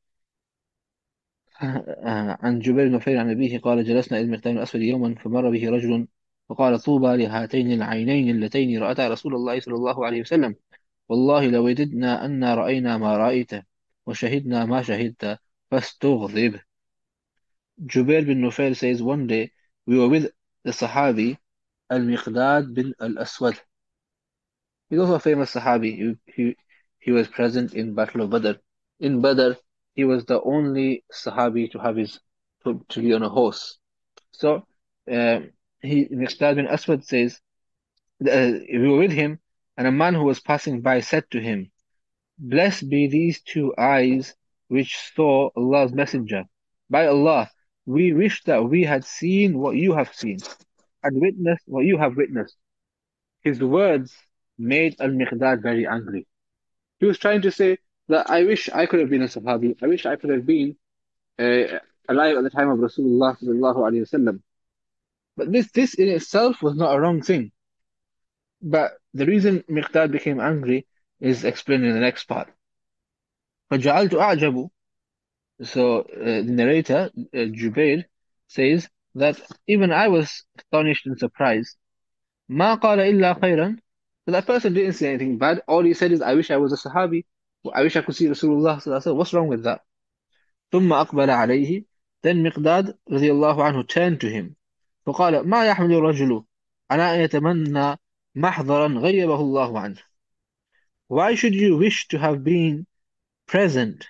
Speaker 1: عن جبير بن نفير عن أبيه قال جلسنا إذ المقدام الأسود يوما فمر به رجل فقال طوبى لهاتين العينين اللتين رأتا رسول الله صلى الله عليه وسلم والله لو وددنا أن رأينا ما رأيت وشهدنا ما شهدت فاستغضب. Jubair bin Nufail says one day we were with the Sahabi Al-Miqdad bin Al-Aswad. He's also a famous Sahabi. He, he, he was present in Battle of Badr. In Badr, he was the only Sahabi to have his to, to be on a horse. So, uh, he Miqdad bin Aswad says, uh, we were with him, and a man who was passing by said to him, "Blessed be these two eyes which saw Allah's Messenger. By Allah, we wish that we had seen what you have seen, and witnessed what you have witnessed." His words made Al-Miqdad very angry. He was trying to say that I wish I could have been a Sahabi. I wish I could have been uh, alive at the time of Rasulullah sallallahu alaihi wasallam. But this, this in itself was not a wrong thing. But the reason Miqdad became angry is explained in the next part. فَجَعَلْتُ أَعْجَبُ. So uh, the narrator, uh, Jubair, says that even I was astonished and surprised. مَا قَالَ إِلَّا خَيْرًا. So that person didn't say anything bad. All he said is, I wish I was a Sahabi. I wish I could see Rasulullah sallallahu alaihi wasallam. What's wrong with that? ثم أقبل عليه. Then Miqdad رضي الله عنه turned to him. فقال ما يحمل الرجل على أن يتمنى محضرا غيبه الله عنه. Why should you wish to have been present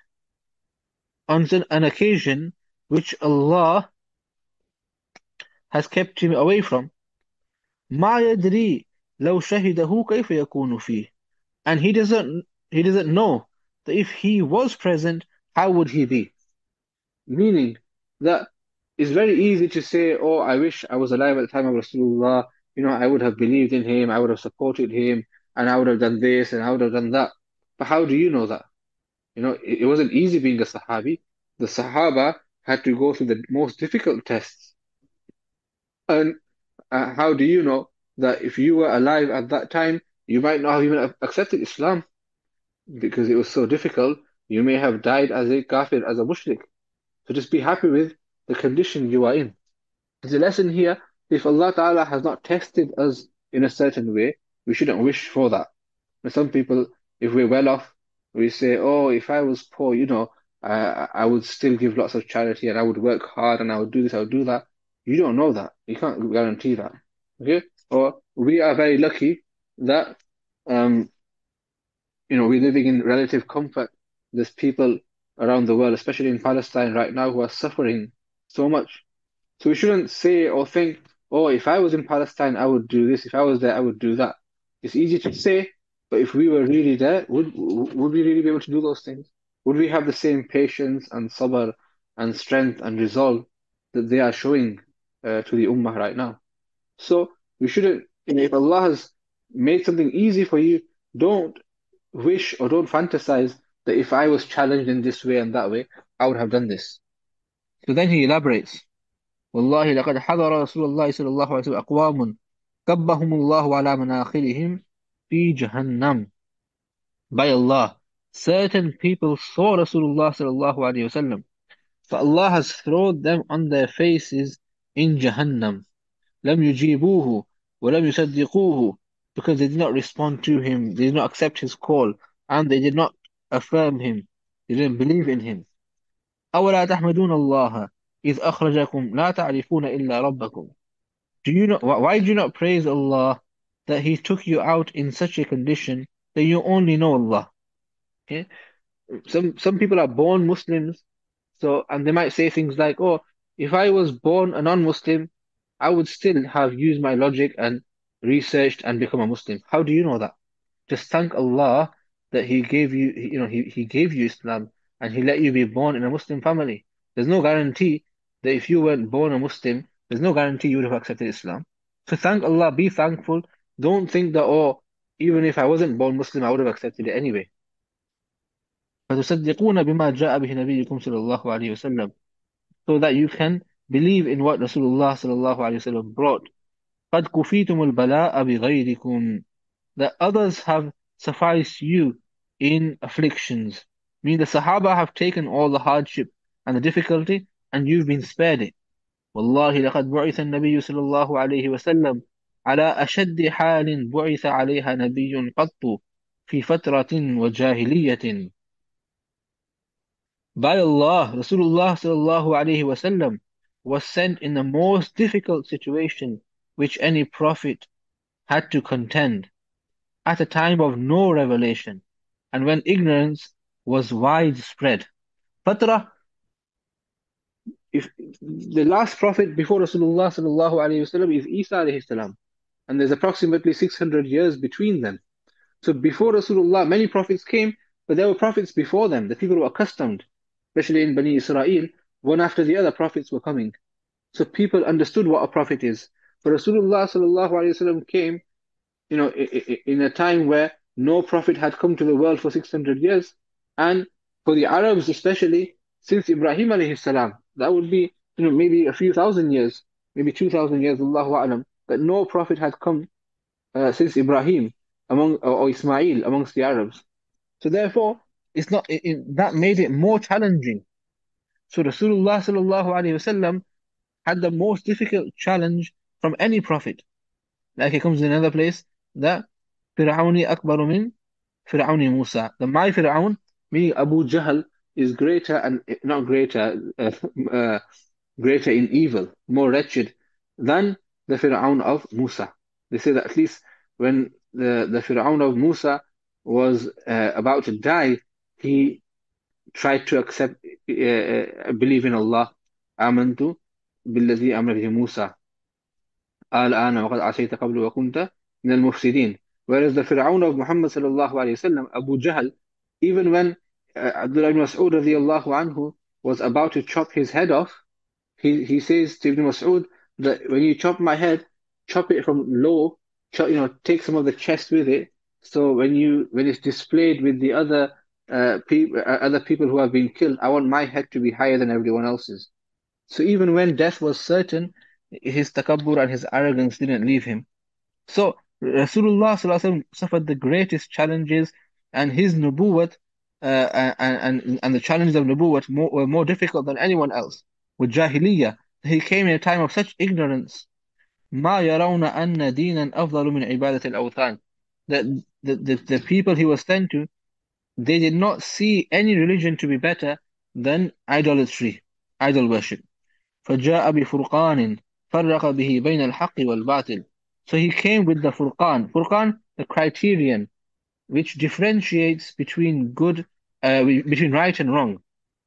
Speaker 1: on an occasion which Allah has kept him away from? ما يدري لو شهده كيف يكون فيه. And he doesn't he doesn't know that if he was present, how would he be? Meaning that it's very easy to say, oh, I wish I was alive at the time of Rasulullah. You know, I would have believed in him, I would have supported him, and I would have done this and I would have done that. But how do you know that? You know, it, it wasn't easy being a Sahabi. The Sahaba had to go through the most difficult tests. And uh, how do you know that if you were alive at that time, you might not have even accepted Islam because it was so difficult? You may have died as a kafir, as a mushrik. So just be happy with the condition you are in. There's a lesson here. If Allah Ta'ala has not tested us in a certain way, we shouldn't wish for that. And some people, if we're well off, we say, oh, if I was poor, you know, I, I would still give lots of charity and I would work hard and I would do this, I would do that. You don't know that. You can't guarantee that. Okay? Or we are very lucky that, um, you know, we're living in relative comfort. There's people around the world, especially in Palestine right now, who are suffering so much. So we shouldn't say or think, oh, if I was in Palestine, I would do this. If I was there, I would do that. It's easy to say, but if we were really there, would would we really be able to do those things? Would we have the same patience and sabr and strength and resolve that they are showing uh, to the ummah right now? So we shouldn't, you know, if Allah has made something easy for you, don't wish or don't fantasize that if I was challenged in this way and that way, I would have done this. So then he elaborates, والله لقد حضر رسول الله صلى الله عليه وسلم أقوام كبهم الله على مناخرهم في جهنم. By Allah, certain people saw Rasulullah صلى الله عليه وسلم, for Allah has thrown them on their faces in Jahannam. لم يجيبوه ولم يصدقوه, because they did not respond to him, they did not accept his call, and they did not affirm him, they didn't believe in him. أولا تحمدون الله إذ أخرجكم لا تعرفون إلا ربكم. Do you not, why do you not praise Allah that He took you out in such a condition that you only know Allah? Okay? Some some people are born Muslims, so and they might say things like, "Oh, if I was born a non-Muslim, I would still have used my logic and researched and become a Muslim." How do you know that? Just thank Allah that He gave you, you know, He He gave you Islam and He let you be born in a Muslim family. There's no guarantee that if you weren't born a Muslim, there's no guarantee you would have accepted Islam. So thank Allah, be thankful. Don't think that, oh, even if I wasn't born Muslim, I would have accepted it anyway. فتصدقون بما جاء به نبيكم صلى الله عليه وسلم, so that you can believe in what Rasulullah صلى الله عليه وسلم brought. قد كفيتم البلاء بغيركم, that others have sufficed you in afflictions. Meaning the Sahaba have taken all the hardship and the difficulty, and you've been spared it. والله لقد بعث النبي صلى الله عليه وسلم على أشد حال بعث عليها نبي قط في فترة وجاهلية. By Allah, Rasulullah sallallahu alaihi wasallam was sent in the most difficult situation which any prophet had to contend, at a time of no revelation, and when ignorance was widespread. Fatra, if the last prophet before Rasulullah sallallahu alaihi wasallam is Isa alayhi salam, and there's approximately six hundred years between them. So before Rasulullah, many prophets came, but there were prophets before them. The people were accustomed, especially in Bani Israel, one after the other prophets were coming. So people understood what a prophet is. But Rasulullah sallallahu alaihi wasallam came, you know, in a time where no prophet had come to the world for six hundred years. And for the Arabs especially, since Ibrahim alayhi salam, that would be, you know, maybe a few thousand years, maybe two thousand years, Allahu A'lam, that no prophet had come uh, since Ibrahim among or, or Ismail amongst the Arabs. So therefore, it's not it, it, that made it more challenging. So Rasulullah sallallahu alaihi wasallam had the most difficult challenge from any prophet. Like it comes in another place that Fir'auni akbaru min Fir'auni Musa. The my Fir'aun, meaning Abu Jahl, is greater and not greater, uh, uh, greater in evil, more wretched than the Fir'aun of Musa. They say that at least when the, the Fir'aun of Musa was uh, about to die, he tried to accept, uh, uh, believe in Allah. آمنت بالذي آمن به موسى الآن وقد عصيت قبل وكنت من المفسدين. Whereas the Fir'aun of Muhammad sallallahu alayhi wasallam, Abu Jahl, even when uh, Abdullah ibn Mas'ud radiallahu anhu was about to chop his head off, he, he says to Ibn Mas'ud that when you chop my head, chop it from low, chop, you know, take some of the chest with it. So when you when it's displayed with the other uh, people, uh, other people who have been killed, I want my head to be higher than everyone else's. So even when death was certain, his takabbur and his arrogance didn't leave him. So Rasulullah sallallahu alaihi wasallam suffered the greatest challenges, and his nubuwwat uh, and, and and the challenges of nubuwwat more, were more difficult than anyone else. With Jahiliyyah, he came in a time of such ignorance. ما يرون أن دينا أفضل من عبادة الأوثان. That the, the, the people he was sent to, they did not see any religion to be better than idolatry, idol worship. فجاء بفرقان فرق به بين الحق والباطل. So he came with the Furqan. Furqan, the criterion which differentiates between good, uh, between right and wrong.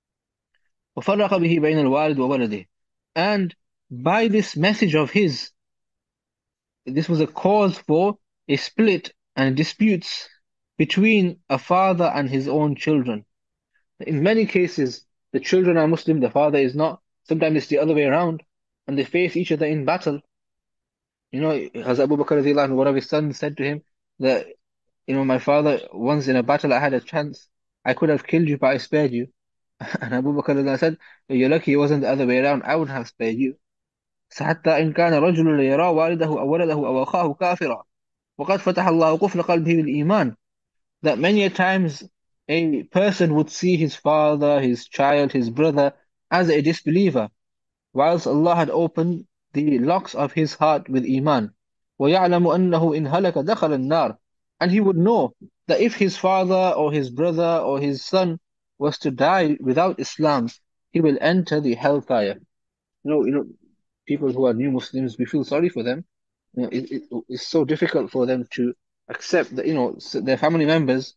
Speaker 1: وفرق به بين الوالد وولده. And by this message of his, this was a cause for a split and disputes between a father and his own children. In many cases, the children are Muslim, the father is not. Sometimes it's the other way around, and they face each other in battle. You know, as Abu Bakr radiallahu anhu, one of his sons said to him that, you know, my father, once in a battle I had a chance, I could have killed you, but I spared you. And Abu Bakr said, you're lucky it wasn't the other way around. I would have spared you. حتى إن كان رجل ليرى والده أو ولده أو أخاه كافرا وقد فتح الله قفل قلبه بالإيمان. That many a times a person would see his father, his child, his brother as a disbeliever, whilst Allah had opened the locks of his heart with Iman. وَيَعْلَمُ أَنَّهُ إِنْ هَلَكَ دَخَلَ النَّارِ. And he would know that if his father or his brother or his son was to die without Islam, he will enter the hellfire. You know, you know, people who are new Muslims, we feel sorry for them. You know, it, it, it's so difficult for them to accept that, you know, s- their family members,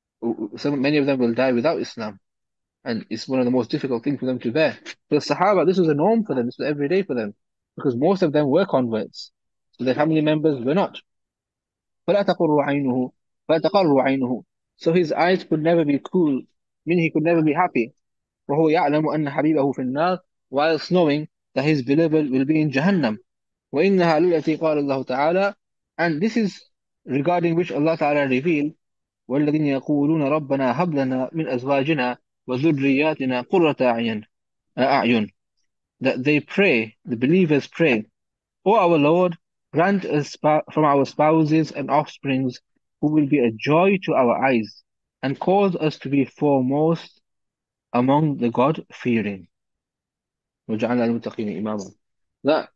Speaker 1: so many of them will die without Islam. And it's one of the most difficult things for them to bear. For the Sahaba, this was a norm for them, this was every day for them, because most of them were converts. So their family members were not. فَلَا تَقُرُّ عَيْنُهُ فَتَقَرُّ عَيْنُهُ. So his eyes could never be cool, meaning he could never be happy. وهو يعلم أن حبيبه في النار, whilst knowing that his beloved will be in Jahannam. وإنها للتي قال الله تعالى, and this is regarding which Allah Ta'ala revealed, والذين يقولون ربنا هب لنا من أزواجنا وذرياتنا قرة أعين أعين, that they pray, the believers pray, O our Lord, grant us spa- from our spouses and offsprings who will be a joy to our eyes, and cause us to be foremost among the God-fearing. وَجَعَلْنَا الْمُتَّقِينَ إِمَامًا. That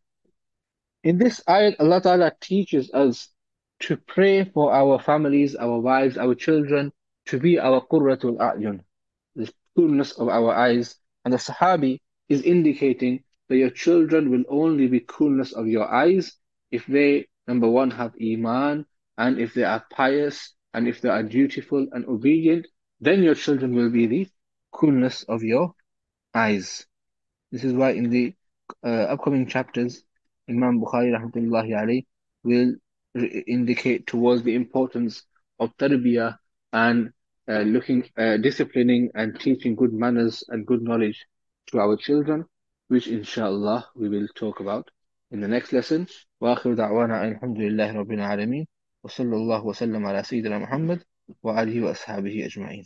Speaker 1: in this ayat, Allah Ta'ala teaches us to pray for our families, our wives, our children, to be our qurratul a'yun, the coolness of our eyes. And the Sahabi is indicating that your children will only be coolness of your eyes if they, number one, have Iman, and if they are pious, and if they are dutiful and obedient, then your children will be the coolness of your eyes. This is why in the uh, upcoming chapters, Imam Bukhari rahmatullahi alayhi will re- indicate towards the importance of tarbiyah and uh, looking, uh, disciplining and teaching good manners and good knowledge to our children, which inshallah we will talk about in the next lesson. وآخر دعوانا أن الحمد لله رب العالمين وصلى الله وسلم على سيدنا محمد وآله وأصحابه أجمعين.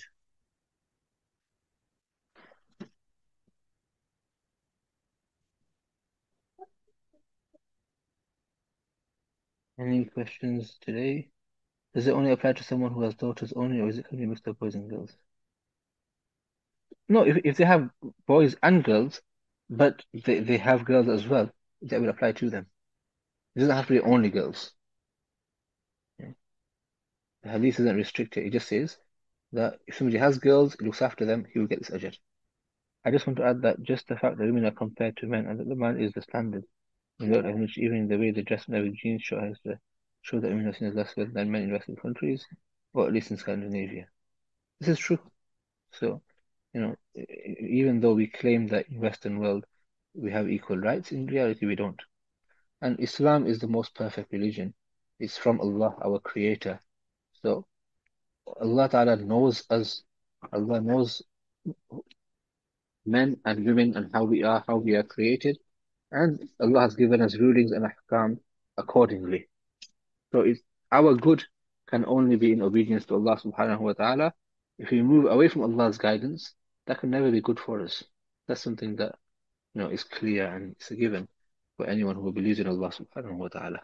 Speaker 1: Any questions today? Does it only apply to someone who has daughters only, or is it can be mixed up boys and girls? No, if if they have boys and girls, but they, they have girls as well, that will apply to them. It doesn't have to be only girls. Yeah. The hadith isn't restricted. It just says that if somebody has girls, he looks after them, he will get this ajr. I just want to add that just the fact that women are compared to men and that the man is the standard, in that in which even in the way they dress and every jeans show has to show that women are seen as less good than men in Western countries, or at least in Scandinavia. This is true. So, you know, e- e- even though we claim that in Western world we have equal rights, in reality we don't. And Islam is the most perfect religion. It's from Allah, our Creator. So Allah Ta'ala knows us. Allah knows men and women and how we are, how we are created. And Allah has given us rulings and ahkam accordingly. So it's our good can only be in obedience to Allah subhanahu wa ta'ala. If we move away from Allah's guidance, that can never be good for us. That's something that you know is clear and it's a given for anyone who believes in Allah subhanahu wa ta'ala.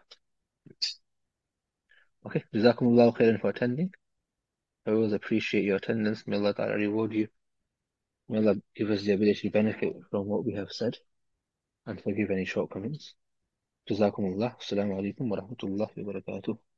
Speaker 1: Okay, Jazakumullahu khairan for attending. I always appreciate your attendance. May Allah ta'ala reward you. May Allah give us the ability to benefit from what we have said and forgive any shortcomings. Jazakumullah. Assalamu alaikum wa rahmatullahi wa barakatuh.